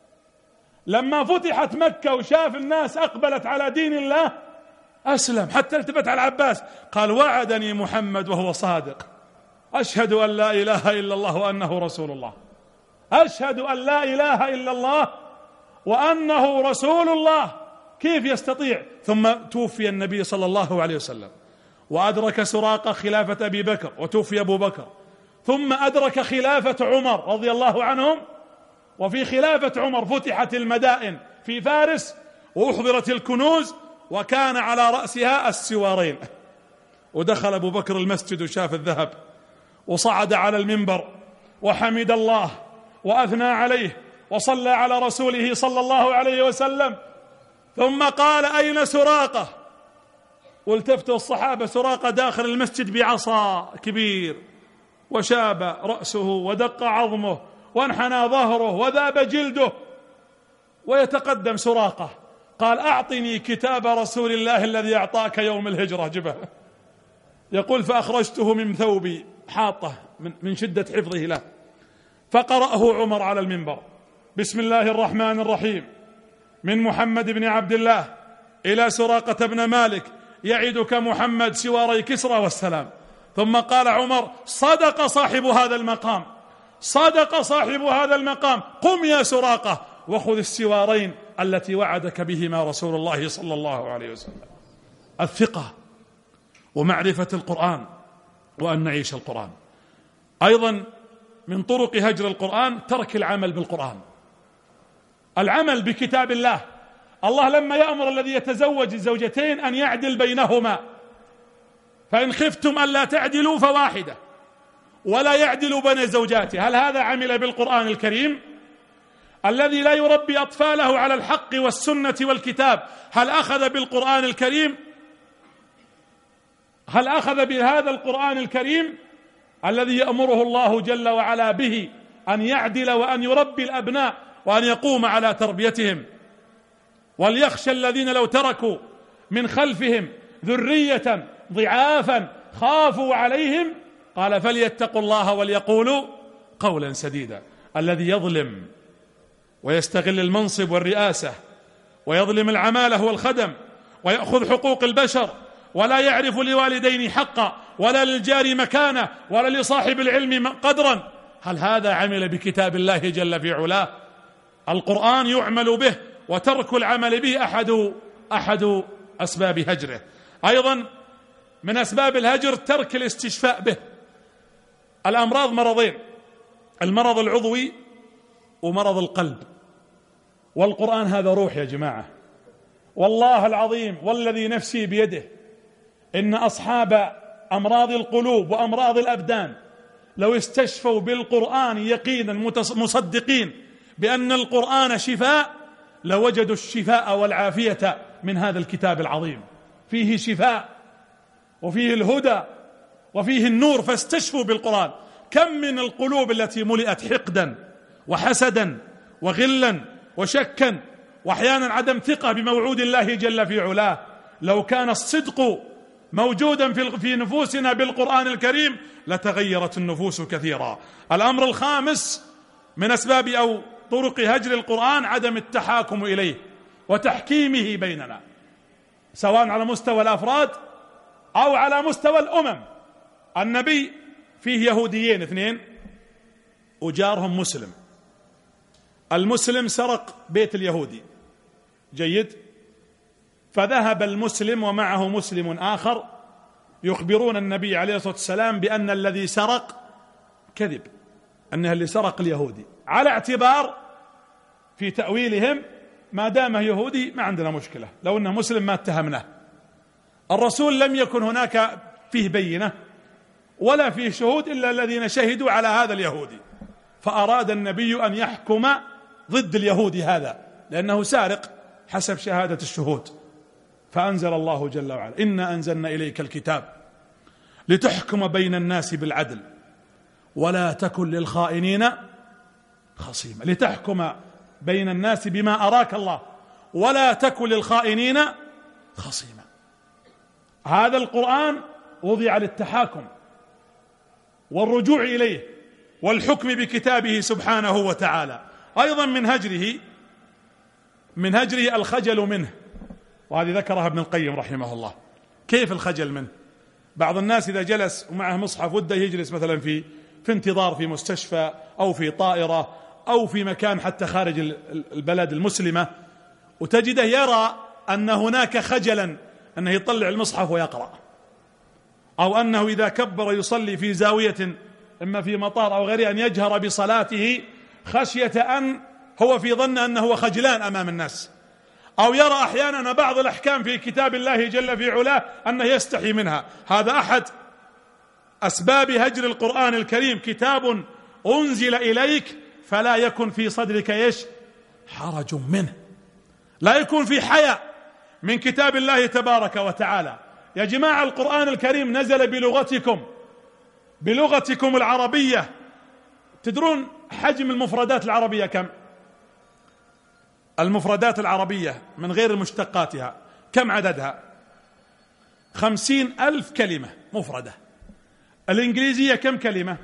لما فتحت مكة وشاف الناس أقبلت على دين الله أسلم، حتى التفت على العباس قال: وعدني محمد وهو صادق، أشهد أن لا إله إلا الله وأنه رسول الله، أشهد أن لا إله إلا الله وأنه رسول الله. كيف يستطيع؟ ثم توفي النبي صلى الله عليه وسلم، وأدرك سراقة خلافة أبي بكر، وتوفي أبو بكر، ثم أدرك خلافة عمر رضي الله عنهم. وفي خلافة عمر فتحت المدائن في فارس وأحضرت الكنوز، وكان على رأسها السوارين. ودخل أبو بكر المسجد وشاف الذهب، وصعد على المنبر وحمد الله وأثنى عليه وصلى على رسوله صلى الله عليه وسلم، ثم قال: أين سراقة؟ والتفتوا الصحابة، سراقة داخل المسجد بعصا كبير، وشاب رأسه ودق عظمه وانحنى ظهره وذاب جلده، ويتقدم سراقة قال: أعطني كتاب رسول الله الذي أعطاك يوم الهجرة. جبه. يقول: فأخرجته من ثوبي حاطه من شدة حفظه له، فقرأه عمر على المنبر: بسم الله الرحمن الرحيم، من محمد بن عبد الله إلى سراقة بن مالك يعدك محمد سواري كسرى والسلام. ثم قال عمر: صدق صاحب هذا المقام، صدق صاحب هذا المقام، قم يا سراقة وخذ السوارين التي وعدك بهما رسول الله صلى الله عليه وسلم. الثقة ومعرفة القرآن وأن نعيش القرآن. أيضا من طرق هجر القرآن ترك العمل بالقرآن، العمل بكتاب الله. الله لما يأمر الذي يتزوج الزوجتين أن يعدل بينهما، فإن خفتم ألا تعدلوا فواحدة، ولا يعدل بين زوجاته. هل هذا عمل بالقرآن الكريم؟ الذي لا يربي أطفاله على الحق والسنة والكتاب هل أخذ بالقرآن الكريم؟ هل أخذ بهذا القرآن الكريم الذي يأمره الله جل وعلا به أن يعدل وأن يربي الأبناء وأن يقوم على تربيتهم؟ وليخشى الذين لو تركوا من خلفهم ذرية ضعافا خافوا عليهم، قال: فليتقوا الله وليقولوا قولا سديدا. الذي يظلم ويستغل المنصب والرئاسة ويظلم العمالة والخدم ويأخذ حقوق البشر ولا يعرف لوالدين حقا ولا للجار مكانه ولا لصاحب العلم قدرا، هل هذا عمل بكتاب الله جل في علاه؟ القرآن يعمل به، وترك العمل به أحد أسباب هجره. أيضا من أسباب الهجر ترك الاستشفاء به. الأمراض مرضين: المرض العضوي ومرض القلب، والقرآن هذا روح يا جماعة. والله العظيم والذي نفسي بيده إن أصحاب أمراض القلوب وأمراض الأبدان لو استشفوا بالقرآن يقينا مصدقين بأن القرآن شفاء لوجدوا الشفاء والعافية من هذا الكتاب العظيم. فيه شفاء وفيه الهدى وفيه النور، فاستشفوا بالقرآن. كم من القلوب التي ملئت حقدا وحسدا وغلا وشكا واحيانا عدم ثقة بموعود الله جل في علاه، لو كان الصدق موجودا في نفوسنا بالقرآن الكريم لتغيرت النفوس كثيرا. الأمر الخامس من أسباب أو طرق هجر القرآن عدم التحاكم إليه وتحكيمه بيننا، سواء على مستوى الأفراد أو على مستوى الأمم. النبي فيه يهوديين اثنين وجارهم مسلم، المسلم سرق بيت اليهودي، جيد، فذهب المسلم ومعه مسلم آخر يخبرون النبي عليه الصلاة والسلام بأن الذي سرق كذب، أنه اللي سرق اليهودي، على اعتبار في تأويلهم ما دامه يهودي ما عندنا مشكلة، لو أنه مسلم ما اتهمناه. الرسول لم يكن هناك فيه بينة ولا فيه شهود إلا الذين شهدوا على هذا اليهودي، فأراد النبي أن يحكم ضد اليهودي هذا لأنه سارق حسب شهادة الشهود، فأنزل الله جل وعلا: إنا أنزلنا إليك الكتاب لتحكم بين الناس بالعدل ولا تكن للخائنين خصيما. لتحكم بين الناس بما أراك الله ولا تكن للخائنين خصيما. هذا القرآن وضع للتحاكم والرجوع إليه والحكم بكتابه سبحانه وتعالى. أيضا من هجره الخجل منه، وهذه ذكرها ابن القيم رحمه الله. كيف الخجل منه؟ بعض الناس إذا جلس ومعه مصحف وده يجلس مثلا في انتظار في مستشفى أو في طائرة أو في مكان حتى خارج البلد المسلمة، وتجده يرى أن هناك خجلا أنه يطلع المصحف ويقرأ، أو أنه إذا كبر يصلي في زاوية إما في مطار أو غيره أن يجهر بصلاته خشية أن هو في ظن أنه هو خجلان أمام الناس، أو يرى أحيانا بعض الأحكام في كتاب الله جل في علاه أنه يستحي منها. هذا أحد أسباب هجر القرآن الكريم: كتاب أنزل إليك فلا يكن في صدرك حرج منه، لا يكون في حياء من كتاب الله تبارك وتعالى. يا جماعة القرآن الكريم نزل بلغتكم العربية. تدرون حجم المفردات العربية كم؟ المفردات العربية من غير مشتقاتها كم عددها؟ 50,000 كلمة مفردة. الإنجليزية كم كلمة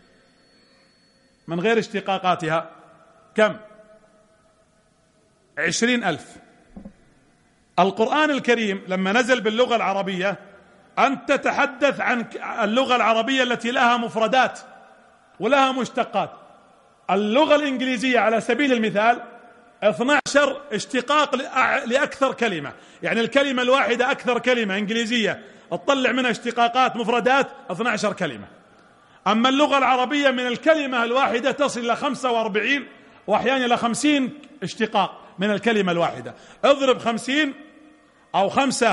من غير اشتقاقاتها؟ كم؟ 20,000. القرآن الكريم لما نزل باللغة العربية، أنت تتحدث عن اللغة العربية التي لها مفردات ولها مشتقات. اللغة الإنجليزية على سبيل المثال 12 اشتقاق لأكثر كلمة، يعني الكلمة الواحدة أكثر كلمة إنجليزية تطلع منها اشتقاقات مفردات 12 كلمة. أما اللغة العربية من الكلمة الواحدة تصل إلى 45 وأحيانا إلى 50 اشتقاق من الكلمة الواحدة. اضرب 50 أو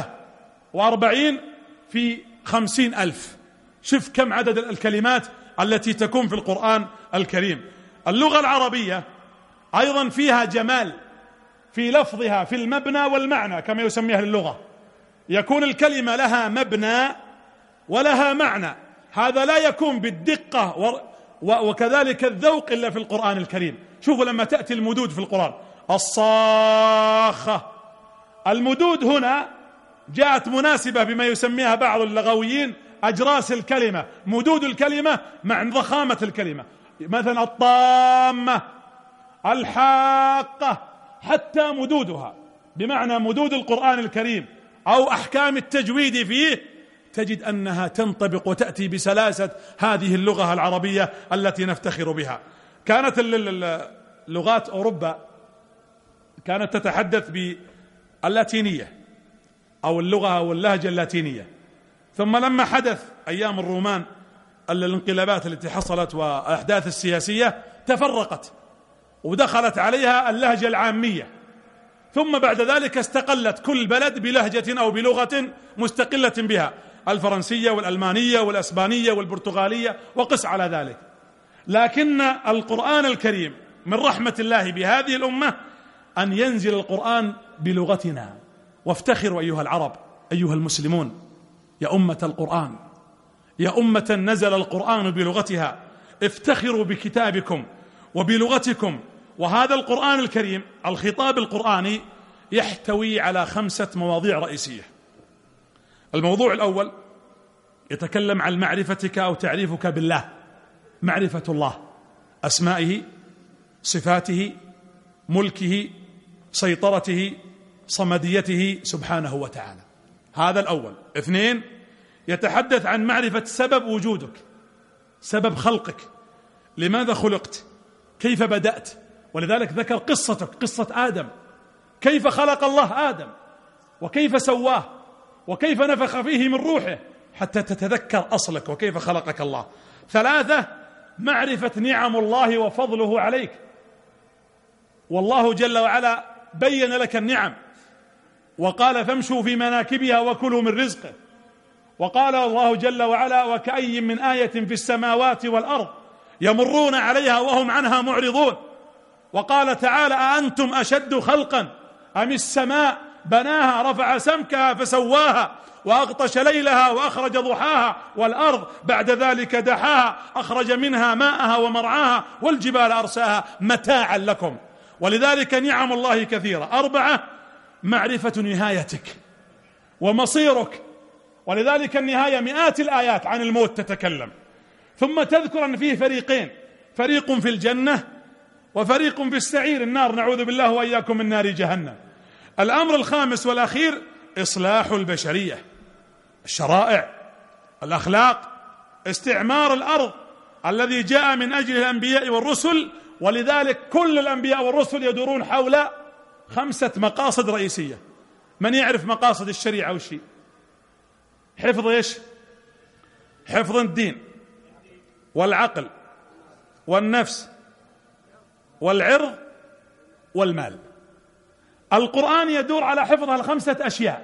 45 في 50,000، شوف كم عدد الكلمات التي تكون في القرآن الكريم. اللغة العربية أيضا فيها جمال في لفظها، في المبنى والمعنى كما يسميها اللغة. يكون الكلمة لها مبنى ولها معنى، هذا لا يكون بالدقة وكذلك الذوق إلا في القرآن الكريم. شوفوا لما تأتي المدود في القرآن: الصاخة. المدود هنا جاءت مناسبة بما يسميها بعض اللغويين أجراس الكلمة، مدود الكلمة مع ضخامة الكلمة. مثلا الطامة، الحاقة، حتى مدودها بمعنى مدود القرآن الكريم أو أحكام التجويد فيه تجد أنها تنطبق وتأتي بسلاسة هذه اللغة العربية التي نفتخر بها. كانت لغات أوروبا كانت تتحدث باللاتينية أو اللغة أو اللهجة اللاتينية، ثم لما حدث أيام الرومان الانقلابات التي حصلت والأحداث السياسية تفرقت ودخلت عليها اللهجة العامية، ثم بعد ذلك استقلت كل بلد بلهجة أو بلغة مستقلة بها، الفرنسية والألمانية والأسبانية والبرتغالية وقس على ذلك. لكن القرآن الكريم من رحمة الله بهذه الأمة أن ينزل القرآن بلغتنا. وافتخروا أيها العرب أيها المسلمون يا أمة القرآن، يا أمة نزل القرآن بلغتها، افتخروا بكتابكم وبلغتكم. وهذا القرآن الكريم الخطاب القرآني يحتوي على 5 مواضيع رئيسية. الموضوع الأول يتكلم عن معرفتك أو تعريفك بالله، معرفة الله، أسمائه، صفاته، ملكه، سيطرته، صمديته سبحانه وتعالى. هذا الأول. 2 يتحدث عن معرفة سبب وجودك، سبب خلقك، لماذا خلقت، كيف بدأت، ولذلك ذكر قصتك، قصة آدم، كيف خلق الله آدم وكيف سواه وكيف نفخ فيه من روحه حتى تتذكر أصلك وكيف خلقك الله. 3 معرفة نعم الله وفضله عليك، والله جل وعلا بين لك النعم وقال فامشوا في مناكبها وكلوا من رزقه، وقال الله جل وعلا وكأي من آية في السماوات والأرض يمرون عليها وهم عنها معرضون. وقال تعالى أأنتم أشد خلقا أم السماء بناها رفع سمكها فسواها وأغطش ليلها وأخرج ضحاها والأرض بعد ذلك دحاها أخرج منها ماءها ومرعاها والجبال أرساها متاعا لكم. ولذلك نعم الله كثيرة. 4 معرفة نهايتك ومصيرك، ولذلك النهاية مئات الآيات عن الموت تتكلم، ثم تذكر أن فيه فريقين، فريق في الجنة وفريق في السعير النار، نعوذ بالله وإياكم من نار جهنم. الأمر الخامس والأخير إصلاح البشرية، الشرائع، الأخلاق، استعمار الأرض الذي جاء من أجل الأنبياء والرسل. ولذلك كل الأنبياء والرسل يدورون حول 5 مقاصد رئيسية. من يعرف مقاصد الشريعة وشي؟ حفظ إيش؟ حفظ الدين والعقل والنفس والعرض والمال. القرآن يدور على حفظ 5 أشياء.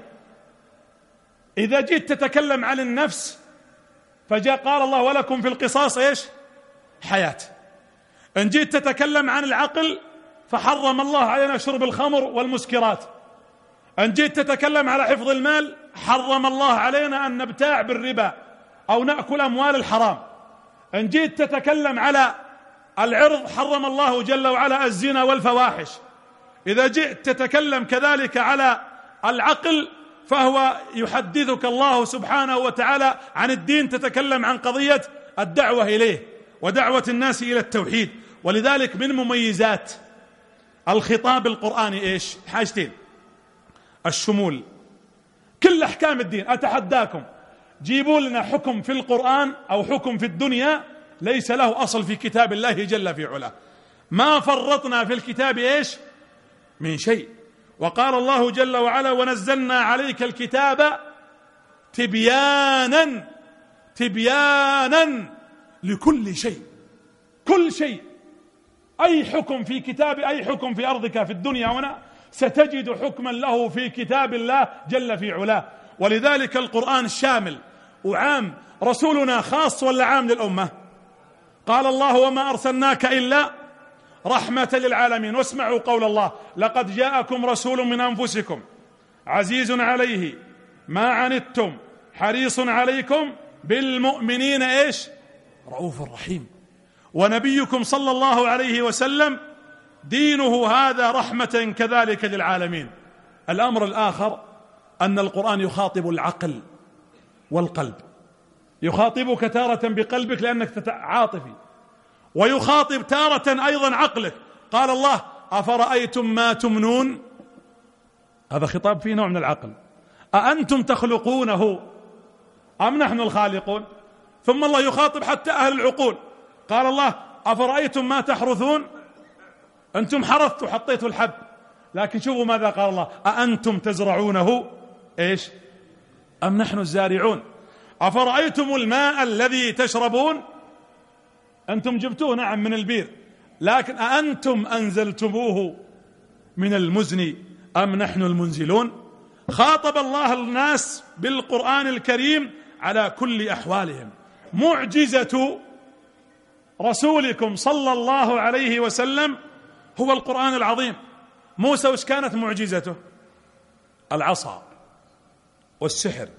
إذا جيت تتكلم عن النفس فجاء قال الله ولكم في القصاص إيش؟ حياة. إن جيت تتكلم عن العقل فحرم الله علينا شرب الخمر والمسكرات. إن جيت تتكلم على حفظ المال حرم الله علينا أن نبتاع بالربا أو نأكل أموال الحرام. إن جيت تتكلم على العرض حرم الله جل وعلا الزنا والفواحش. إذا جئت تتكلم كذلك على العقل فهو يحدثك الله سبحانه وتعالى عن الدين، تتكلم عن قضية الدعوة إليه ودعوة الناس إلى التوحيد. ولذلك من مميزات الخطاب القرآني إيش؟ حاجتين: الشمول، كل أحكام الدين. أتحداكم جيبوا لنا حكم في القرآن أو حكم في الدنيا ليس له أصل في كتاب الله جل في علاه. ما فرطنا في الكتاب إيش؟ من شيء. وقال الله جل وعلا ونزلنا عليك الكتاب تبيانا لكل شيء. كل شيء، أي حكم في كتاب، أي حكم في أرضك في الدنيا هنا ستجد حكما له في كتاب الله جل في علاه. ولذلك القرآن شامل وعام. رسولنا خاص ولا عام للأمة؟ قال الله وما أرسلناك إلا رحمة للعالمين. واسمعوا قول الله لقد جاءكم رسول من أنفسكم عزيز عليه ما عنتم حريص عليكم بالمؤمنين إيش؟ رؤوف رحيم. ونبيكم صلى الله عليه وسلم دينه هذا رحمة كذلك للعالمين. الأمر الآخر أن القرآن يخاطب العقل والقلب. يخاطبك تارة بقلبك لأنك عاطفي، ويخاطب تارة أيضا عقلك. قال الله أفرأيتم ما تمنون، هذا خطاب فيه نوع من العقل. أأنتم تخلقونه أم نحن الخالقون؟ ثم الله يخاطب حتى أهل العقول. قال الله أفرأيتم ما تحرثون، أنتم حرثتوا حطيتوا الحب، لكن شوفوا ماذا قال الله أأنتم تزرعونه إيش أم نحن الزارعون؟ أفرأيتم الماء الذي تشربون، أنتم جبتوه نعم من البير، لكن أأنتم أنزلتموه من المزن أم نحن المنزلون؟ خاطب الله الناس بالقرآن الكريم على كل أحوالهم. معجزة رسولكم صلى الله عليه وسلم هو القرآن العظيم. موسى وش كانت معجزته؟ العصا والسحر.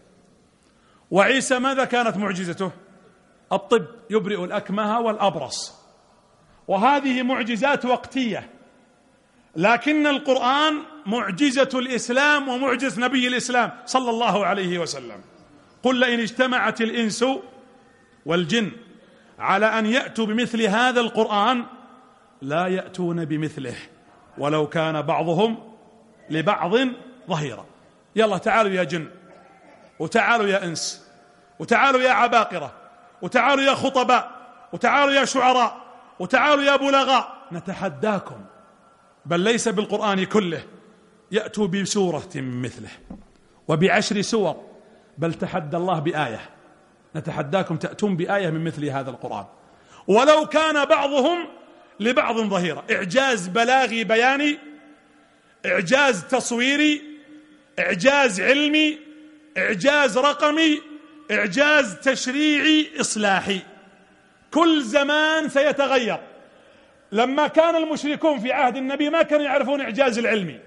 وعيسى ماذا كانت معجزته؟ الطب، يبرئ الأكمه والأبرص. وهذه معجزات وقتية، لكن القرآن معجزة الإسلام ومعجزة نبي الإسلام صلى الله عليه وسلم. قل لئن اجتمعت الإنس والجن على أن يأتوا بمثل هذا القرآن لا يأتون بمثله ولو كان بعضهم لبعض ظهيرا. يلا تعالوا يا جن، وتعالوا يا إنس، وتعالوا يا عباقرة، وتعالوا يا خطباء، وتعالوا يا شعراء، وتعالوا يا بلغاء، نتحداكم بل ليس بالقرآن كله، يأتوا بسورة مثله. وب10 سور، بل تحدى الله بآية: نتحداكم تأتون بآية من مثل هذا القرآن ولو كان بعضهم لبعض ظهيرا. إعجاز بلاغي بياني، إعجاز تصويري، إعجاز علمي، إعجاز رقمي، إعجاز تشريعي إصلاحي. كل زمان سيتغير. لما كان المشركون في عهد النبي ما كانوا يعرفون إعجاز العلمي،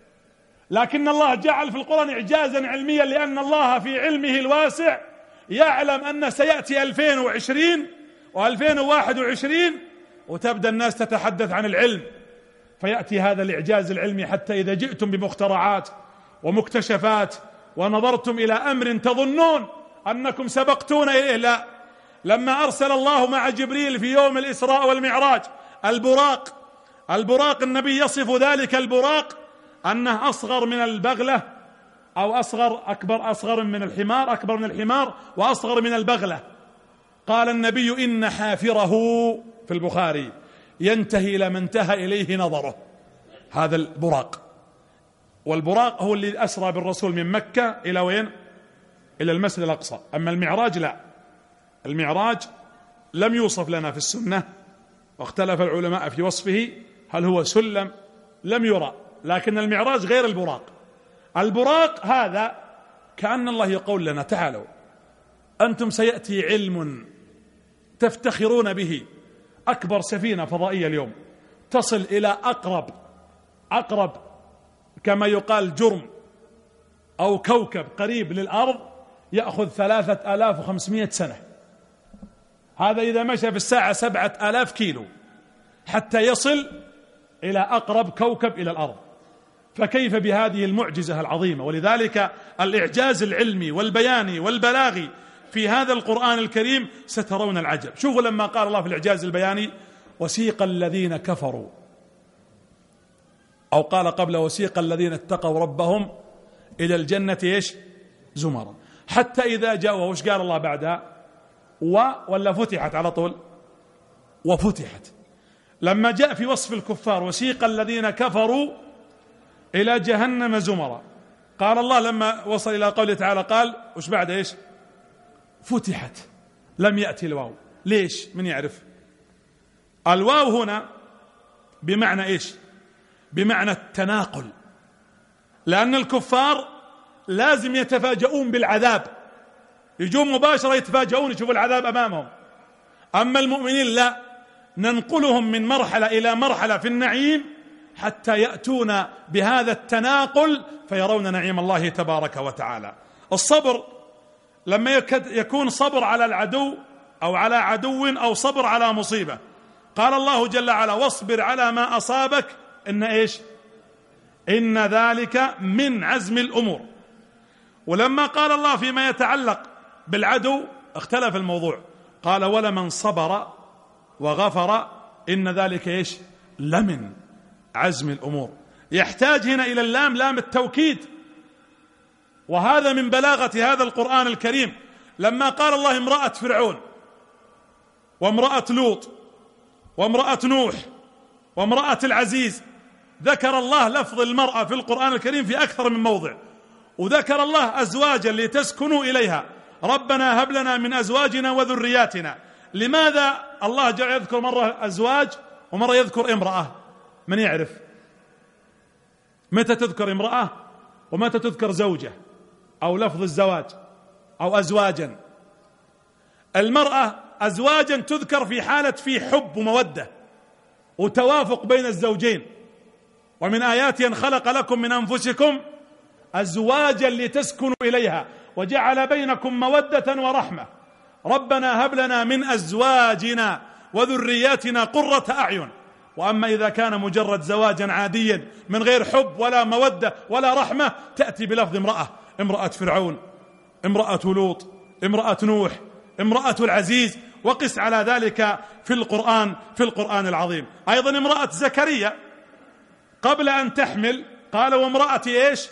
لكن الله جعل في القرآن إعجازا علميا، لأن الله في علمه الواسع يعلم أن سيأتي 2020 و2021 وتبدأ الناس تتحدث عن العلم، فيأتي هذا الإعجاز العلمي حتى إذا جئتم بمخترعات ومكتشفات ونظرتم إلى أمر تظنون أنكم سبقتون إليه، لا. لما أرسل الله مع جبريل في يوم الإسراء والمعراج البراق، النبي يصف ذلك البراق أنه أصغر من البغلة، أو أصغر من الحمار، أكبر من الحمار وأصغر من البغلة. قال النبي: إن حافره في البخاري ينتهي لما انتهى إليه نظره. هذا البراق. والبراق هو اللي أسرى بالرسول من مكة إلى وين؟ إلى المسجد الأقصى. أما المعراج لا، المعراج لم يوصف لنا في السنة، واختلف العلماء في وصفه، هل هو سلم؟ لم يرى. لكن المعراج غير البراق. البراق هذا كأن الله يقول لنا: تعالوا أنتم سيأتي علم تفتخرون به. أكبر سفينة فضائية اليوم تصل إلى أقرب كما يقال جرم أو كوكب قريب للأرض يأخذ 3500 سنة. هذا إذا مشى في الساعة 7000 كيلو حتى يصل إلى أقرب كوكب إلى الأرض. فكيف بهذه المعجزة العظيمة؟ ولذلك الإعجاز العلمي والبياني والبلاغي في هذا القرآن الكريم سترون العجب. شوفوا لما قال الله في الإعجاز البياني: وسيق الذين كفروا، أو قال قبل: وسيق الذين اتقوا ربهم إلى الجنة إيش؟ زمرا، حتى إذا جاءوا. وش قال الله بعدها؟ ولا فتحت على طول؟ وفتحت. لما جاء في وصف الكفار: وسيق الذين كفروا إلى جهنم زمرا، قال الله لما وصل إلى قوله تعالى قال: وش بعد إيش؟ فتحت. لم يأتي الواو. ليش؟ من يعرف؟ الواو هنا بمعنى إيش؟ بمعنى التناقل، لأن الكفار لازم يتفاجؤون بالعذاب، يجون مباشرة يتفاجؤون يشوفوا العذاب أمامهم. أما المؤمنين لا، ننقلهم من مرحلة إلى مرحلة في النعيم حتى يأتون بهذا التناقل فيرون نعيم الله تبارك وتعالى. الصبر لما يكون صبر على العدو أو على عدو أو صبر على مصيبة، قال الله جل وعلا: واصبر على ما أصابك إن إيش؟ إن ذلك من عزم الأمور. ولما قال الله فيما يتعلق بالعدو اختلف الموضوع، قال: ولمن صبر وغفر إن ذلك إيش؟ لمن عزم الأمور. يحتاج هنا إلى اللام، لام التوكيد، وهذا من بلاغة هذا القرآن الكريم. لما قال الله امرأة فرعون وامرأة لوط وامرأة نوح وامرأة العزيز، ذكر الله لفظ المرأة في القرآن الكريم في أكثر من موضع، وذكر الله أزواجا لتسكنوا إليها. ربنا هب لنا من أزواجنا وذرياتنا. لماذا الله جعل يذكر مرة أزواج ومرة يذكر امرأة؟ من يعرف متى تذكر امرأة ومتى تذكر زوجة أو لفظ الزواج أو أزواجا؟ المرأة أزواجا تذكر في حالة في حب ومودة وتوافق بين الزوجين. ومن آياته أن خلق لكم من أنفسكم أزواجا لتسكنوا إليها وجعل بينكم مودة ورحمة. ربنا هب لنا من أزواجنا وذرياتنا قرة أعين. وأما إذا كان مجرد زواجا عاديا من غير حب ولا مودة ولا رحمة تأتي بلفظ امرأة: امرأة فرعون، امرأة لوط، امرأة نوح، امرأة العزيز، وقس على ذلك في القرآن العظيم. أيضا امرأة زكريا قبل أن تحمل قال: وامرأة إيش؟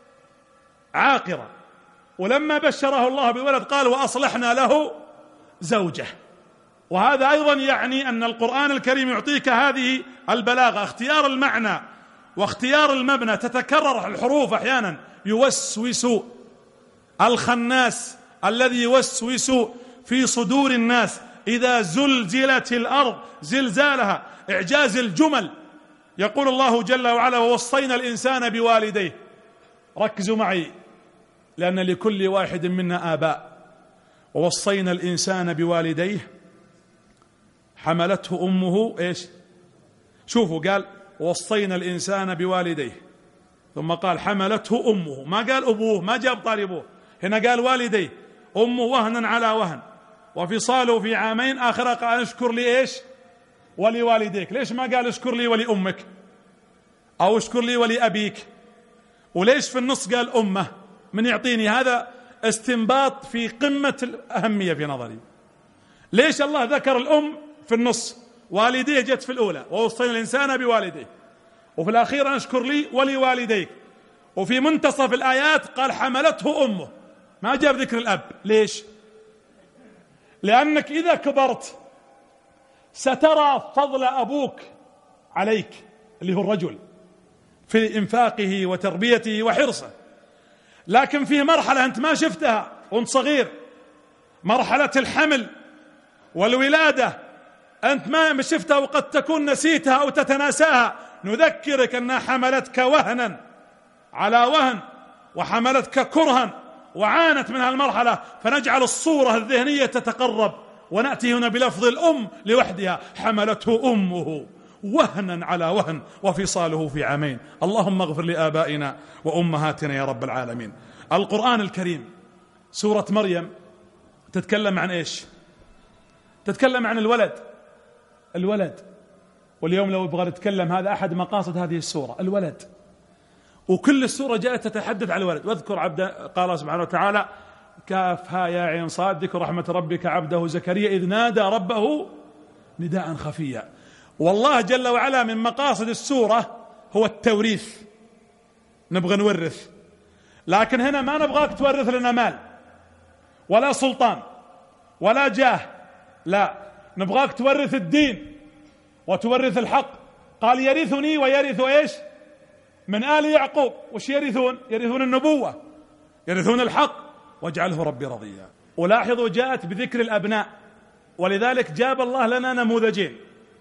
عاقرة. ولما بشره الله بولد قال: وأصلحنا له زوجه. وهذا أيضا يعني أن القرآن الكريم يعطيك هذه البلاغة، اختيار المعنى واختيار المبنى. تتكرر الحروف أحيانا يوسوس، الخناس الذي يوسوس في صدور الناس إذا زلزلت الأرض زلزالها، إعجاز الجمل. يقول الله جل وعلا: ووصينا الإنسان بوالديه. ركزوا معي لأن لكل واحد منا آباء. ووصينا الإنسان بوالديه حملته أمه إيش؟ شوفوا، قال ووصينا الإنسان بوالديه، ثم قال حملته أمه، ما قال أبوه، ما جاب طالبوه، هنا قال والديه. أمه وهنا على وهن وفصاله في عامين، آخرها قال اشكر لي إيش؟ ولوالديك. ليش ما قال اشكر لي ولأمك أو اشكر لي ولأبيك؟ وليش في النص قال أمه؟ من يعطيني هذا استنباط في قمة الأهمية في نظري. ليش الله ذكر الأم في النص؟ والديه جت في الأولى ووصينا الإنسان بوالديه، وفي الأخير اشكر لي ولوالديك، وفي منتصف الآيات قال حملته أمه، ما جاب ذكر الأب. ليش؟ لأنك إذا كبرت سترى فضل أبوك عليك اللي هو الرجل في إنفاقه وتربيته وحرصه، لكن فيه مرحلة أنت ما شفتها وأنت صغير، مرحلة الحمل والولادة، أنت ما شفتها وقد تكون نسيتها أو تتناساها. نذكرك أنها حملتك وهنا على وهن وحملتك كرها وعانت من هالمرحلة، فنجعل الصورة الذهنية تتقرب، ونأتي هنا بلفظ الأم لوحدها: حملته أمه وهنا على وهن وفصاله في عامين. اللهم اغفر لآبائنا وأمهاتنا يا رب العالمين. القرآن الكريم سورة مريم تتكلم عن إيش؟ تتكلم عن الولد. واليوم لو أبغى نتكلم، هذا أحد مقاصد هذه السورة، الولد. وكل السورة جاءت تتحدث عن الولد. واذكر قال سبحانه وتعالى: كافها يا عين صاد، ذكر رحمة ربك عبده زكريا إذ نادى ربه نداء خفيا. والله جل وعلا من مقاصد السورة هو التوريث، نبغى نورث، لكن هنا ما نبغاك تورث لنا مال ولا سلطان ولا جاه، لا، نبغاك تورث الدين وتورث الحق. قال يرثني ويرث إيش؟ من آل يعقوب. وش يرثون؟ يرثون النبوة، يرثون الحق. واجعله ربي رضيا. ولاحظوا جاءت بذكر الأبناء، ولذلك جاب الله لنا نموذجين: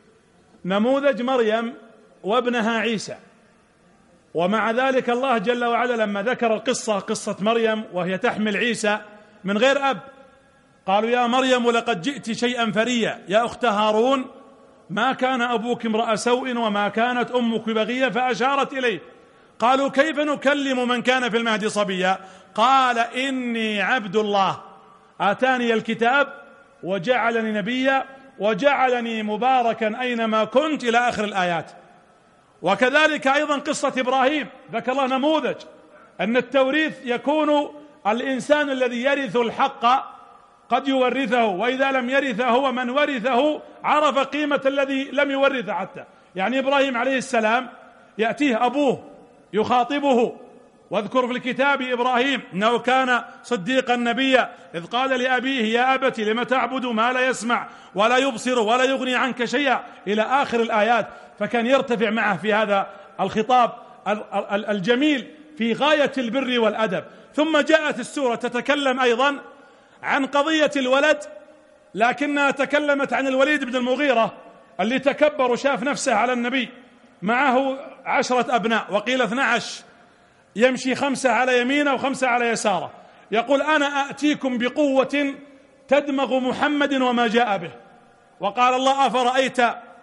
نموذج مريم وابنها عيسى. ومع ذلك الله جل وعلا لما ذكر القصة، قصة مريم وهي تحمل عيسى من غير أب، قالوا يا مريم لقد جئت شيئا فريا يا أخت هارون ما كان أبوك امرأ سوء وما كانت أمك بغيا، فأشارت إليه. قالوا كيف نكلم من كان في المهد صبيا؟ قال إني عبد الله آتاني الكتاب وجعلني نبيا وجعلني مباركا أينما كنت، إلى آخر الآيات. وكذلك أيضا قصة إبراهيم، ذكر الله نموذج أن التوريث يكون الإنسان الذي يرث الحق قد يورثه، وإذا لم يرثه هو من ورثه عرف قيمة الذي لم يورثه حتى. يعني إبراهيم عليه السلام يأتيه أبوه يخاطبه: واذكر في الكتاب إبراهيم إنه كان صديقا نبيا إذ قال لأبيه يا أبت لم تعبد ما لا يسمع ولا يبصر ولا يغني عنك شيئا، إلى آخر الآيات. فكان يرتفع معه في هذا الخطاب الجميل في غاية البر والأدب. ثم جاءت السورة تتكلم أيضا عن قضية الولد، لكنها تكلمت عن الوليد بن المغيرة اللي تكبر وشاف نفسه على النبي، معه 10 أبناء، وقيل 12، يمشي 5 على يمينه و5 على يساره، يقول أنا آتيكم بقوة تدمغ محمد وما جاء به. وقال الله أفرأيت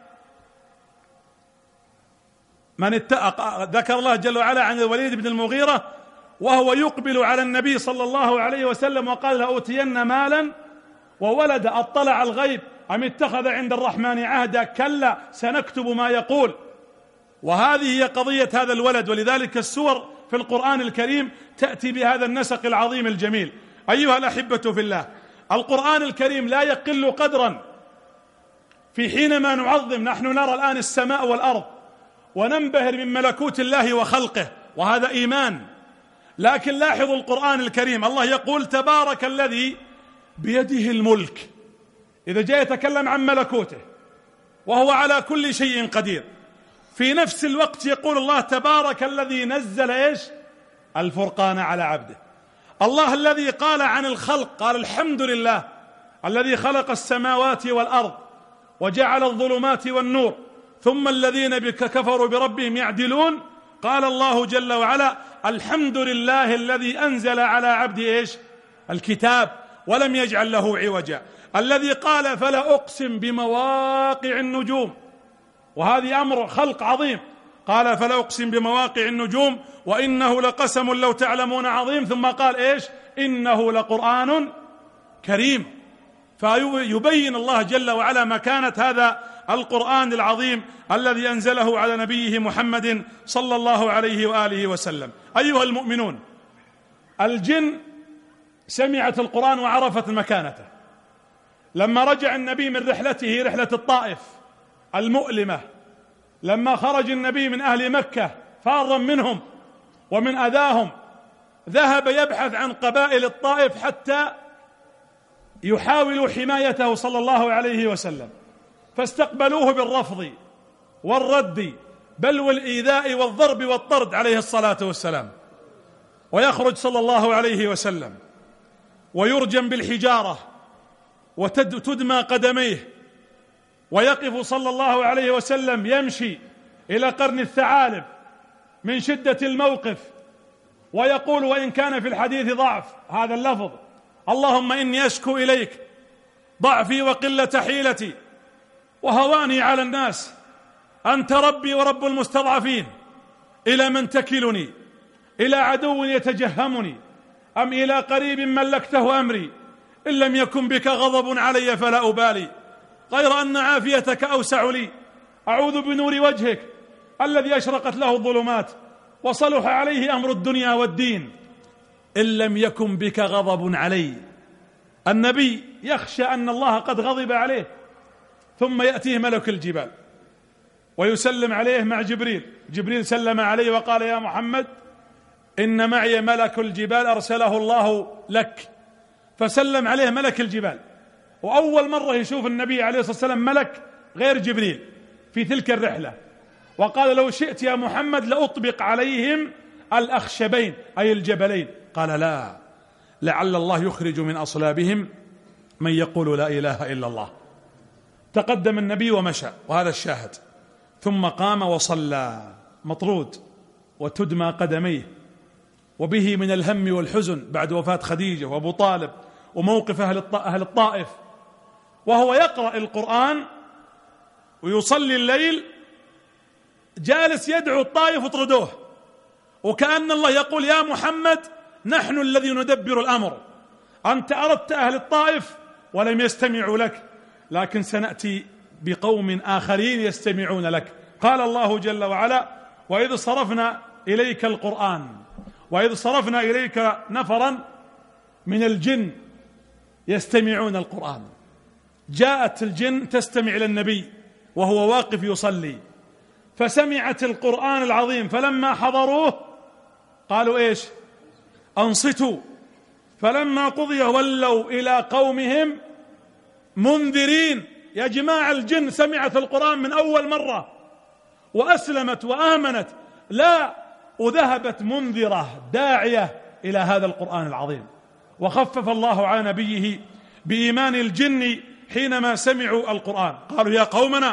من ذكر الله جل وعلا عن الوليد بن المغيرة وهو يقبل على النبي صلى الله عليه وسلم وقال لأوتين مالا وولد، أطلع الغيب أم اتخذ عند الرحمن عهدا؟ كلا سنكتب ما يقول. وهذه هي قضية هذا الولد، ولذلك السور في القرآن الكريم تأتي بهذا النسق العظيم الجميل. أيها الأحبة في الله، القرآن الكريم لا يقل قدرا في حينما نعظم. نحن نرى الآن السماء والأرض وننبهر من ملكوت الله وخلقه، وهذا إيمان. لكن لاحظوا القرآن الكريم، الله يقول تبارك الذي بيده الملك، إذا جاء يتكلم عن ملكوته وهو على كل شيء قدير. في نفس الوقت يقول الله تبارك الذي نزل إيش؟ الفرقان على عبده. الله الذي قال عن الخلق قال الحمد لله الذي خلق السماوات والأرض وجعل الظلمات والنور ثم الذين كفروا بربهم يعدلون. قال الله جل وعلا الحمد لله الذي أنزل على عبده إيش؟ الكتاب ولم يجعل له عوجا. الذي قال فلا أقسم بمواقع النجوم، وهذه أمر خلق عظيم، قال فلا أقسم بمواقع النجوم وإنه لقسم لو تعلمون عظيم، ثم قال إيش؟ إنه لقرآن كريم. فيبين الله جل وعلا مكانة هذا القرآن العظيم الذي أنزله على نبيه محمد صلى الله عليه وآله وسلم. أيها المؤمنون، الجن سمعت القرآن وعرفت مكانته. لما رجع النبي من رحلته رحلة الطائف المؤلمة، لما خرج النبي من أهل مكة فارا منهم ومن أذاهم، ذهب يبحث عن قبائل الطائف حتى يحاولوا حمايته صلى الله عليه وسلم، فاستقبلوه بالرفض والرد بل والإيذاء والضرب والطرد عليه الصلاة والسلام. ويخرج صلى الله عليه وسلم ويرجم بالحجارة وتدمى قدميه، ويقف صلى الله عليه وسلم يمشي إلى قرن الثعالب من شدة الموقف، ويقول وإن كان في الحديث ضعف هذا اللفظ: اللهم إني أشكو إليك ضعفي وقلة حيلتي وهواني على الناس، أنت ربي ورب المستضعفين، إلى من تكلني؟ إلى عدو يتجهمني أم إلى قريب ملكته أمري؟ إن لم يكن بك غضب علي فلا أبالي، غير أن عافيتك أوسع لي، أعوذ بنور وجهك الذي أشرقت له الظلمات وصلح عليه أمر الدنيا والدين، إن لم يكن بك غضب علي. النبي يخشى أن الله قد غضب عليه، ثم يأتيه ملك الجبال ويسلم عليه مع جبريل. جبريل سلم عليه وقال: يا محمد إن معي ملك الجبال أرسله الله لك. فسلم عليه ملك الجبال، وأول مرة يشوف النبي عليه الصلاة والسلام ملك غير جبريل في تلك الرحلة، وقال: لو شئت يا محمد لأطبق عليهم الأخشبين أي الجبلين. قال: لا، لعل الله يخرج من أصلابهم من يقول لا إله إلا الله. تقدم النبي ومشى، وهذا الشاهد، ثم قام وصلى مطرود وتدمى قدميه، وبه من الهم والحزن بعد وفاة خديجة وأبو طالب وموقف أهل الطائف، وهو يقرأ القرآن ويصلي الليل، جالس يدعو الطائف اطردوه، وكأن الله يقول: يا محمد نحن الذي ندبر الأمر، أنت أردت أهل الطائف ولم يستمعوا لك، لكن سنأتي بقوم آخرين يستمعون لك. قال الله جل وعلا: وإذ صرفنا إليك القرآن، وإذ صرفنا إليك نفرا من الجن يستمعون القرآن. جاءت الجن تستمع إلى النبي وهو واقف يصلي، فسمعت القرآن العظيم، فلما حضروه قالوا إيش؟ أنصتوا. فلما قضي ولوا إلى قومهم منذرين. يا جماعة، الجن سمعت القرآن من أول مرة وأسلمت وآمنت، لا، وذهبت منذرة داعية إلى هذا القرآن العظيم. وخفف الله على نبيه بإيمان الجن حينما سمعوا القرآن، قالوا: يا قومنا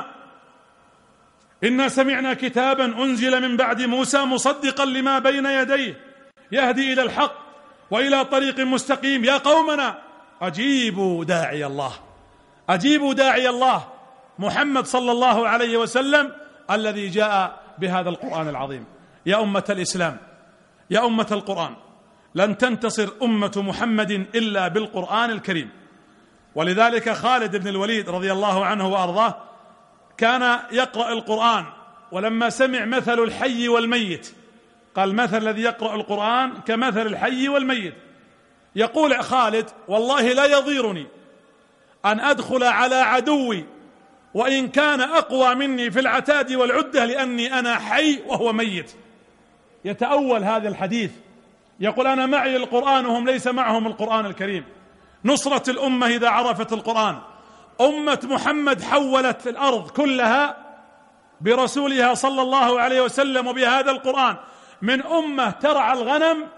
إنا سمعنا كتابا أنزل من بعد موسى مصدقا لما بين يديه يهدي إلى الحق وإلى طريق مستقيم، يا قومنا أجيبوا داعي الله، أجيبوا داعي الله محمد صلى الله عليه وسلم الذي جاء بهذا القرآن العظيم. يا أمة الإسلام، يا أمة القرآن، لن تنتصر أمة محمد إلا بالقرآن الكريم. ولذلك خالد بن الوليد رضي الله عنه وأرضاه كان يقرأ القرآن، ولما سمع مثل الحي والميت قال: مثل الذي يقرأ القرآن كمثل الحي والميت. يقول خالد: والله لا يضيرني أن أدخل على عدوي وإن كان أقوى مني في العتاد والعدة، لأني أنا حي وهو ميت. يتأول هذا الحديث، يقول: أنا معي القرآن وهم ليس معهم القرآن الكريم. نصرة الأمة إذا عرفت القرآن. أمة محمد حولت الأرض كلها برسولها صلى الله عليه وسلم وبهذا القرآن، من أمة ترعى الغنم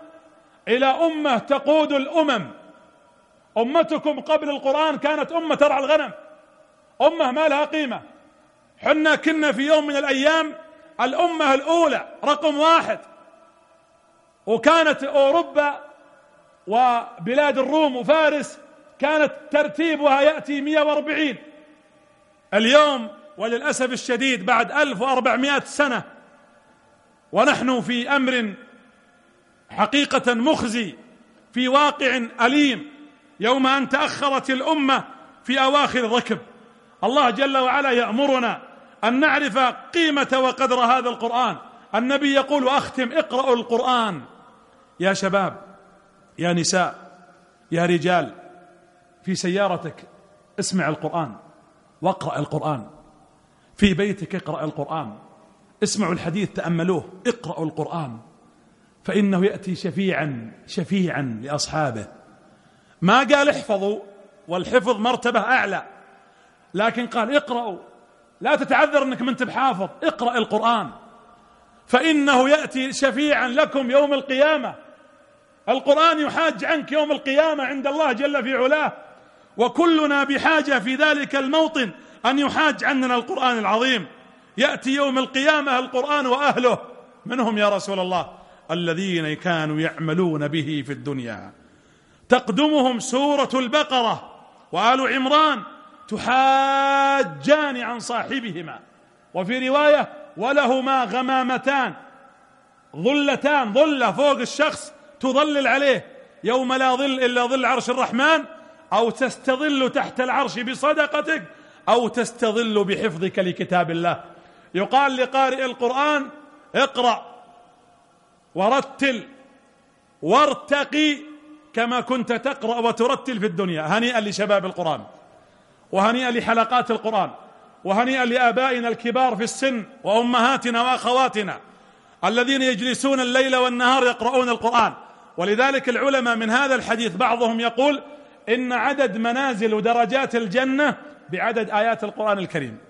إلى أمة تقود الأمم. أمتكم قبل القرآن كانت أمة ترعى الغنم، أمة ما لها قيمة. حنا كنا في يوم من الأيام الأمة الأولى رقم 1، وكانت أوروبا وبلاد الروم وفارس كانت ترتيبها يأتي 140. اليوم وللأسف الشديد بعد 1400 سنة ونحن في أمر حقيقة مخزي، في واقع أليم، يوم أن تأخرت الأمة في أواخر الركب. الله جل وعلا يأمرنا أن نعرف قيمة وقدر هذا القرآن. النبي يقول وأختم: اقرأوا القرآن. يا شباب، يا نساء، يا رجال، في سيارتك اسمع القرآن واقرأ القرآن، في بيتك اقرأ القرآن، اسمعوا الحديث تأملوه، اقرأوا القرآن، فإنه يأتي شفيعا لأصحابه. ما قال احفظوا، والحفظ مرتبة أعلى، لكن قال اقرأوا. لا تتعذر أنك ما انت بحافظ، اقرأ القرآن فإنه يأتي شفيعا لكم يوم القيامة. القرآن يحاج عنك يوم القيامة عند الله جل في علاه، وكلنا بحاجة في ذلك الموطن أن يحاج عننا القرآن العظيم. يأتي يوم القيامة القرآن وأهله، منهم يا رسول الله الذين كانوا يعملون به في الدنيا، تقدمهم سورة البقرة وآل عمران تحاجان عن صاحبهما، وفي رواية ولهما غمامتان ظلتان، ظلة فوق الشخص تظلل عليه يوم لا ظل إلا ظل عرش الرحمن، أو تستظل تحت العرش بصدقتك، أو تستظل بحفظك لكتاب الله. يقال لقارئ القرآن اقرأ ورتل وارتقي كما كنت تقرأ وترتل في الدنيا. هنيئا لشباب القرآن، وهنيئا لحلقات القرآن، وهنيئا لآبائنا الكبار في السن وأمهاتنا وأخواتنا الذين يجلسون الليل والنهار يقرؤون القرآن. ولذلك العلماء من هذا الحديث بعضهم يقول إن عدد منازل ودرجات الجنة بعدد آيات القرآن الكريم.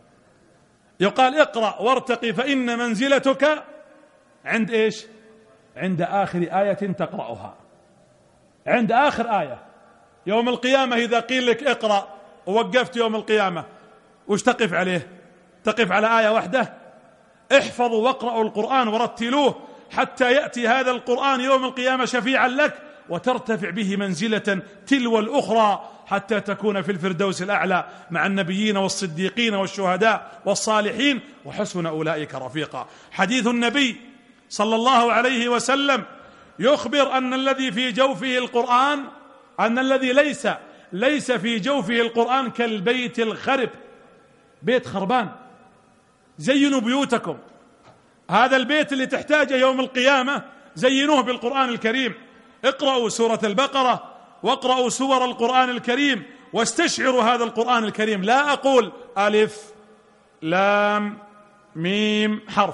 يقال اقرأ وارتقي فإن منزلتك عند إيش؟ عند آخر آية تقرأها، عند آخر آية. يوم القيامة إذا قيل لك اقرأ ووقفت يوم القيامة وش تقف عليه؟ تقف على آية واحدة؟ احفظوا واقرأوا القرآن ورتلوه حتى يأتي هذا القرآن يوم القيامة شفيعا لك، وترتفع به منزلة تلو الأخرى حتى تكون في الفردوس الأعلى مع النبيين والصديقين والشهداء والصالحين، وحسن أولئك رفيقا. حديث النبي صلى الله عليه وسلم يخبر أن الذي في جوفه القرآن، أن الذي ليس في جوفه القرآن كالبيت الخرب، بيت خربان. زينوا بيوتكم، هذا البيت اللي تحتاجه يوم القيامة زينوه بالقرآن الكريم. اقرأوا سورة البقرة واقرأوا سور القرآن الكريم واستشعروا هذا القرآن الكريم. لا أقول ألف لام ميم حرف،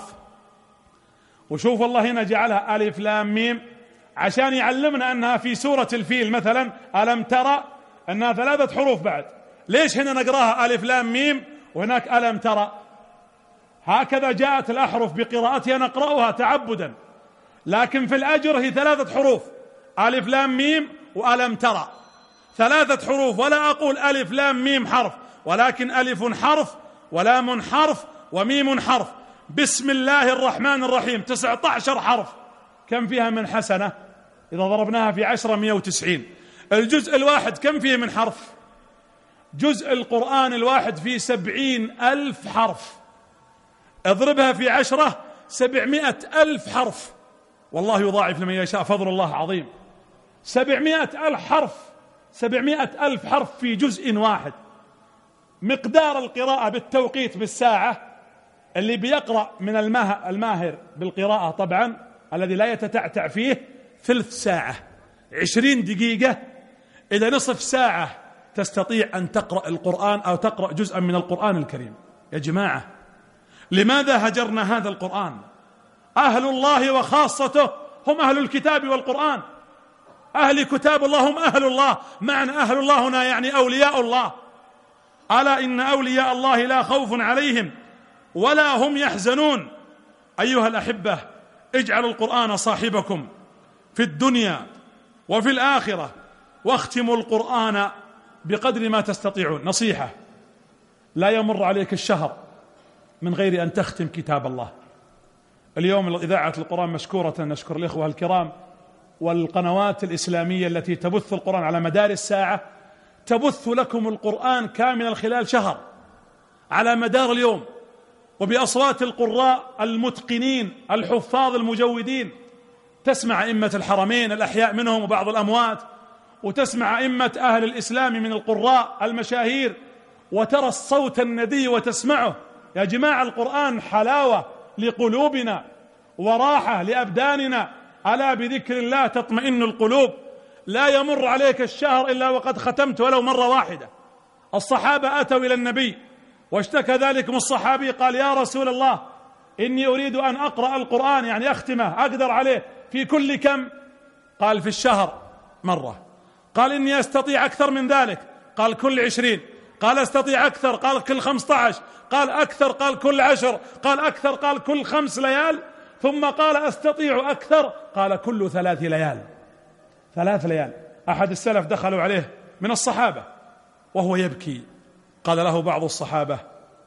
وشوف الله هنا جعلها ألف لام ميم عشان يعلمنا أنها في سورة الفيل مثلا ألم ترى أنها 3 حروف بعد. ليش هنا نقراها ألف لام ميم وهناك ألم ترى؟ هكذا جاءت الأحرف بقراءتها نقرأها تعبدا، لكن في الأجر هي 3 حروف، ألف لام ميم وألم ترى، 3 حروف. ولا أقول ألف لام ميم حرف، ولكن ألف حرف ولام حرف وميم حرف. بسم الله الرحمن الرحيم 19 حرف، كم فيها من حسنة؟ إذا ضربناها في 10 190. الجزء الواحد كم فيه من حرف؟ جزء القرآن الواحد فيه 70,000 حرف، اضربها في 10 700,000 حرف، والله يضاعف لمن يشاء، فضل الله عظيم. 700,000 حرف، 700,000 حرف في جزء واحد. مقدار القراءة بالتوقيت بالساعة، اللي بيقرأ من الماهر بالقراءة طبعا الذي لا يتتعتع فيه 3 ساعة 20 دقيقة إلى نصف ساعة تستطيع أن تقرأ القرآن أو تقرأ جزءا من القرآن الكريم. يا جماعة، لماذا هجرنا هذا القرآن؟ أهل الله وخاصته هم أهل الكتاب والقرآن. أهل كتاب الله هم أهل الله. معنى أهل الله هنا يعني أولياء الله. ألا إن أولياء الله لا خوف عليهم ولا هم يحزنون. أيها الأحبة، اجعلوا القرآن صاحبكم في الدنيا وفي الآخرة، واختموا القرآن بقدر ما تستطيعون. نصيحة: لا يمر عليك الشهر من غير أن تختم كتاب الله. اليوم إذاعة القرآن مشكورة، نشكر الإخوة الكرام والقنوات الإسلامية التي تبث القرآن على مدار الساعة، تبث لكم القرآن كاملا خلال شهر على مدار اليوم، وبأصوات القراء المتقنين الحفاظ المجودين. تسمع أئمة الحرمين الأحياء منهم وبعض الأموات، وتسمع أئمة أهل الإسلام من القراء المشاهير، وترى الصوت الندي وتسمعه. يا جماعة، القرآن حلاوة لقلوبنا وراحة لأبداننا. ألا بذكر الله تطمئن القلوب. لا يمر عليك الشهر إلا وقد ختمت ولو مرة واحدة. الصحابة أتوا إلى النبي واشتكى ذلكم الصحابي، قال: يا رسول الله، إني أريد أن أقرأ القرآن، يعني أختمه، أقدر عليه في كل كم؟ قال: في الشهر مرة. قال: إني أستطيع أكثر من ذلك. قال: كل 20. قال: أستطيع أكثر. قال: كل 15. قال: أكثر. قال: كل 10. قال: أكثر. قال: كل 5 ليال. ثم قال: أستطيع أكثر. قال: كل 3 ليال. 3 ليال. أحد السلف دخلوا عليه من الصحابة وهو يبكي، قال له بعض الصحابة: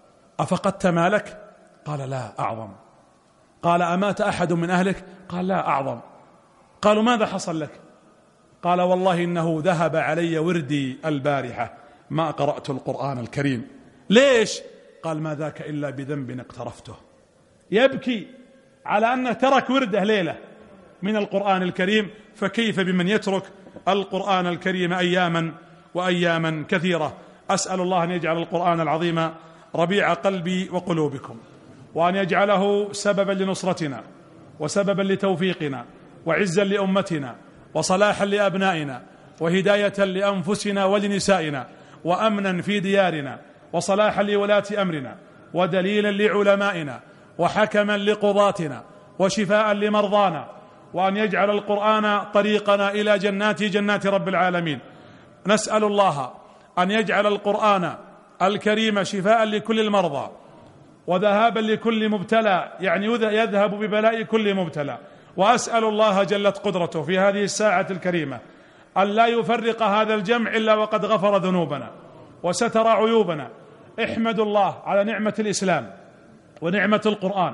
أفقدت مالك؟ قال: لا، أعظم. قال: أمات أحد من أهلك؟ قال: لا، أعظم. قالوا: ماذا حصل لك؟ قال: والله إنه ذهب علي وردي البارحة، ما قرأت القرآن الكريم. ليش؟ قال: ما ذاك إلا بذنب اقترفته. يبكي على أنه ترك ورده ليلة من القرآن الكريم، فكيف بمن يترك القرآن الكريم أياما وأياما كثيرة. أسأل الله أن يجعل القرآن العظيم ربيع قلبي وقلوبكم، وأن يجعله سببا لنصرتنا وسببا لتوفيقنا وعزا لأمتنا وصلاحا لأبنائنا وهداية لأنفسنا ولنسائنا وأمنا في ديارنا وصلاحا لولاة أمرنا ودليلا لعلمائنا وحكما لقضاتنا وشفاء لمرضانا، وأن يجعل القرآن طريقنا إلى جنات رب العالمين. نسأل الله أن يجعل القرآن الكريم شفاء لكل المرضى وذهابا لكل مبتلى، يعني يذهب ببلاء كل مبتلى. وأسأل الله جلت قدرته في هذه الساعة الكريمة أن لا يفرق هذا الجمع إلا وقد غفر ذنوبنا وستر عيوبنا. احمدوا الله على نعمة الإسلام ونعمة القرآن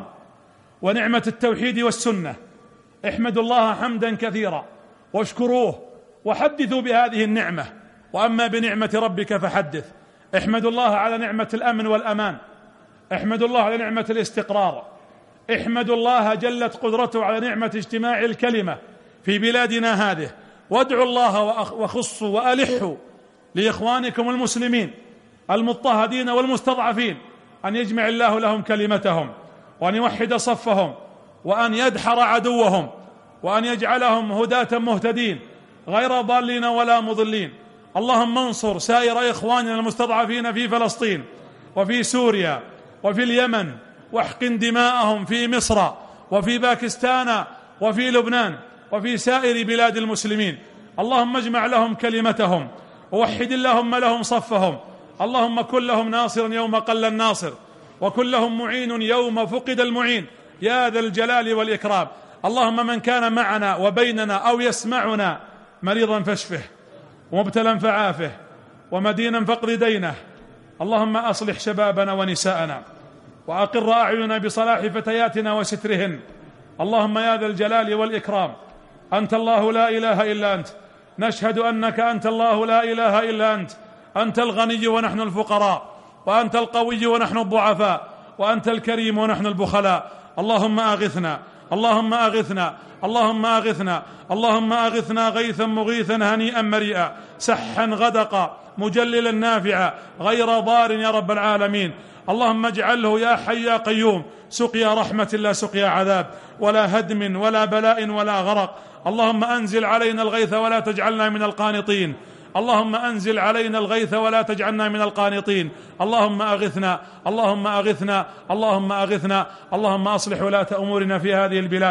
ونعمة التوحيد والسنة. احمدوا الله حمدا كثيرا واشكروه وحدثوا بهذه النعمة. وأما بنعمة ربك فحدث. احمدوا الله على نعمة الأمن والأمان، احمدوا الله على نعمة الاستقرار، احمدوا الله جلت قدرته على نعمة اجتماع الكلمة في بلادنا هذه. وادعوا الله وخصوا وألحوا لإخوانكم المسلمين المضطهدين والمستضعفين أن يجمع الله لهم كلمتهم وأن يوحد صفهم وأن يدحر عدوهم وأن يجعلهم هداة مهتدين غير ضالين ولا مضلين. اللهم انصر سائر إخواننا المستضعفين في فلسطين وفي سوريا وفي اليمن، واحقن دماءهم في مصر وفي باكستان وفي لبنان وفي سائر بلاد المسلمين. اللهم اجمع لهم كلمتهم ووحد اللهم لهم صفهم. اللهم كن لهم ناصرا يوم قل الناصر، وكن لهم معين يوم فقد المعين، يا ذا الجلال والإكرام. اللهم من كان معنا وبيننا أو يسمعنا مريضا فاشفه، ومبتلا فعافه، ومدينا فاقض دينه. اللهم أصلح شبابنا ونساءنا، وأقر أعيننا بصلاح فتياتنا وسترهن. اللهم يا ذا الجلال والإكرام، أنت الله لا إله إلا أنت، نشهد أنك أنت الله لا إله إلا أنت. أنت الغني ونحن الفقراء، وأنت القوي ونحن الضعفاء، وأنت الكريم ونحن البخلاء. اللهم أغثنا، اللهم أغثنا، اللهم أغثنا، اللهم أغثنا غيثا مغيثا هنيئا مريئا سحا غدقا مجللا نافعا غير ضار يا رب العالمين. اللهم اجعله يا حي يا قيوم سقيا رحمة لا سقيا عذاب، ولا هدم ولا بلاء ولا غرق. اللهم أنزل علينا الغيث ولا تجعلنا من القانطين، اللهم أنزل علينا الغيث ولا تجعلنا من القانطين. اللهم أغثنا، اللهم أغثنا، اللهم أغثنا. اللهم أصلح ولاة أمورنا في هذه البلاد،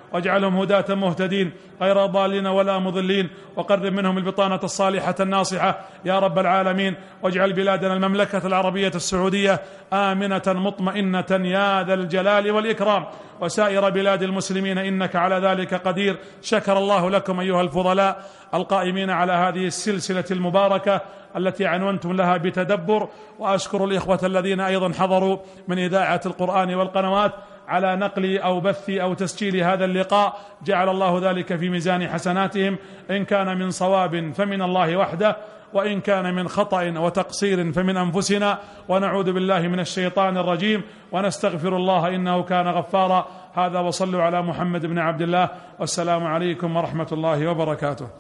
واجعلهم هداة مهتدين غير ضالين ولا مضلين، وقرب منهم البطانة الصالحة الناصحة يا رب العالمين. واجعل بلادنا المملكة العربية السعودية آمنة مطمئنة يا ذا الجلال والإكرام، وسائر بلاد المسلمين إنك على ذلك قدير. شكر الله لكم أيها الفضلاء القائمين على هذه السلسلة المباركة التي عنونتم لها بتدبر، وأشكر الإخوة الذين أيضا حضروا من إذاعة القرآن والقنوات على نقل أو بث أو تسجيل هذا اللقاء، جعل الله ذلك في ميزان حسناتهم، إن كان من صواب فمن الله وحده، وإن كان من خطأ وتقصير فمن أنفسنا، ونعوذ بالله من الشيطان الرجيم، ونستغفر الله إنه كان غفارا. هذا وصلوا على محمد بن عبد الله، والسلام عليكم ورحمة الله وبركاته.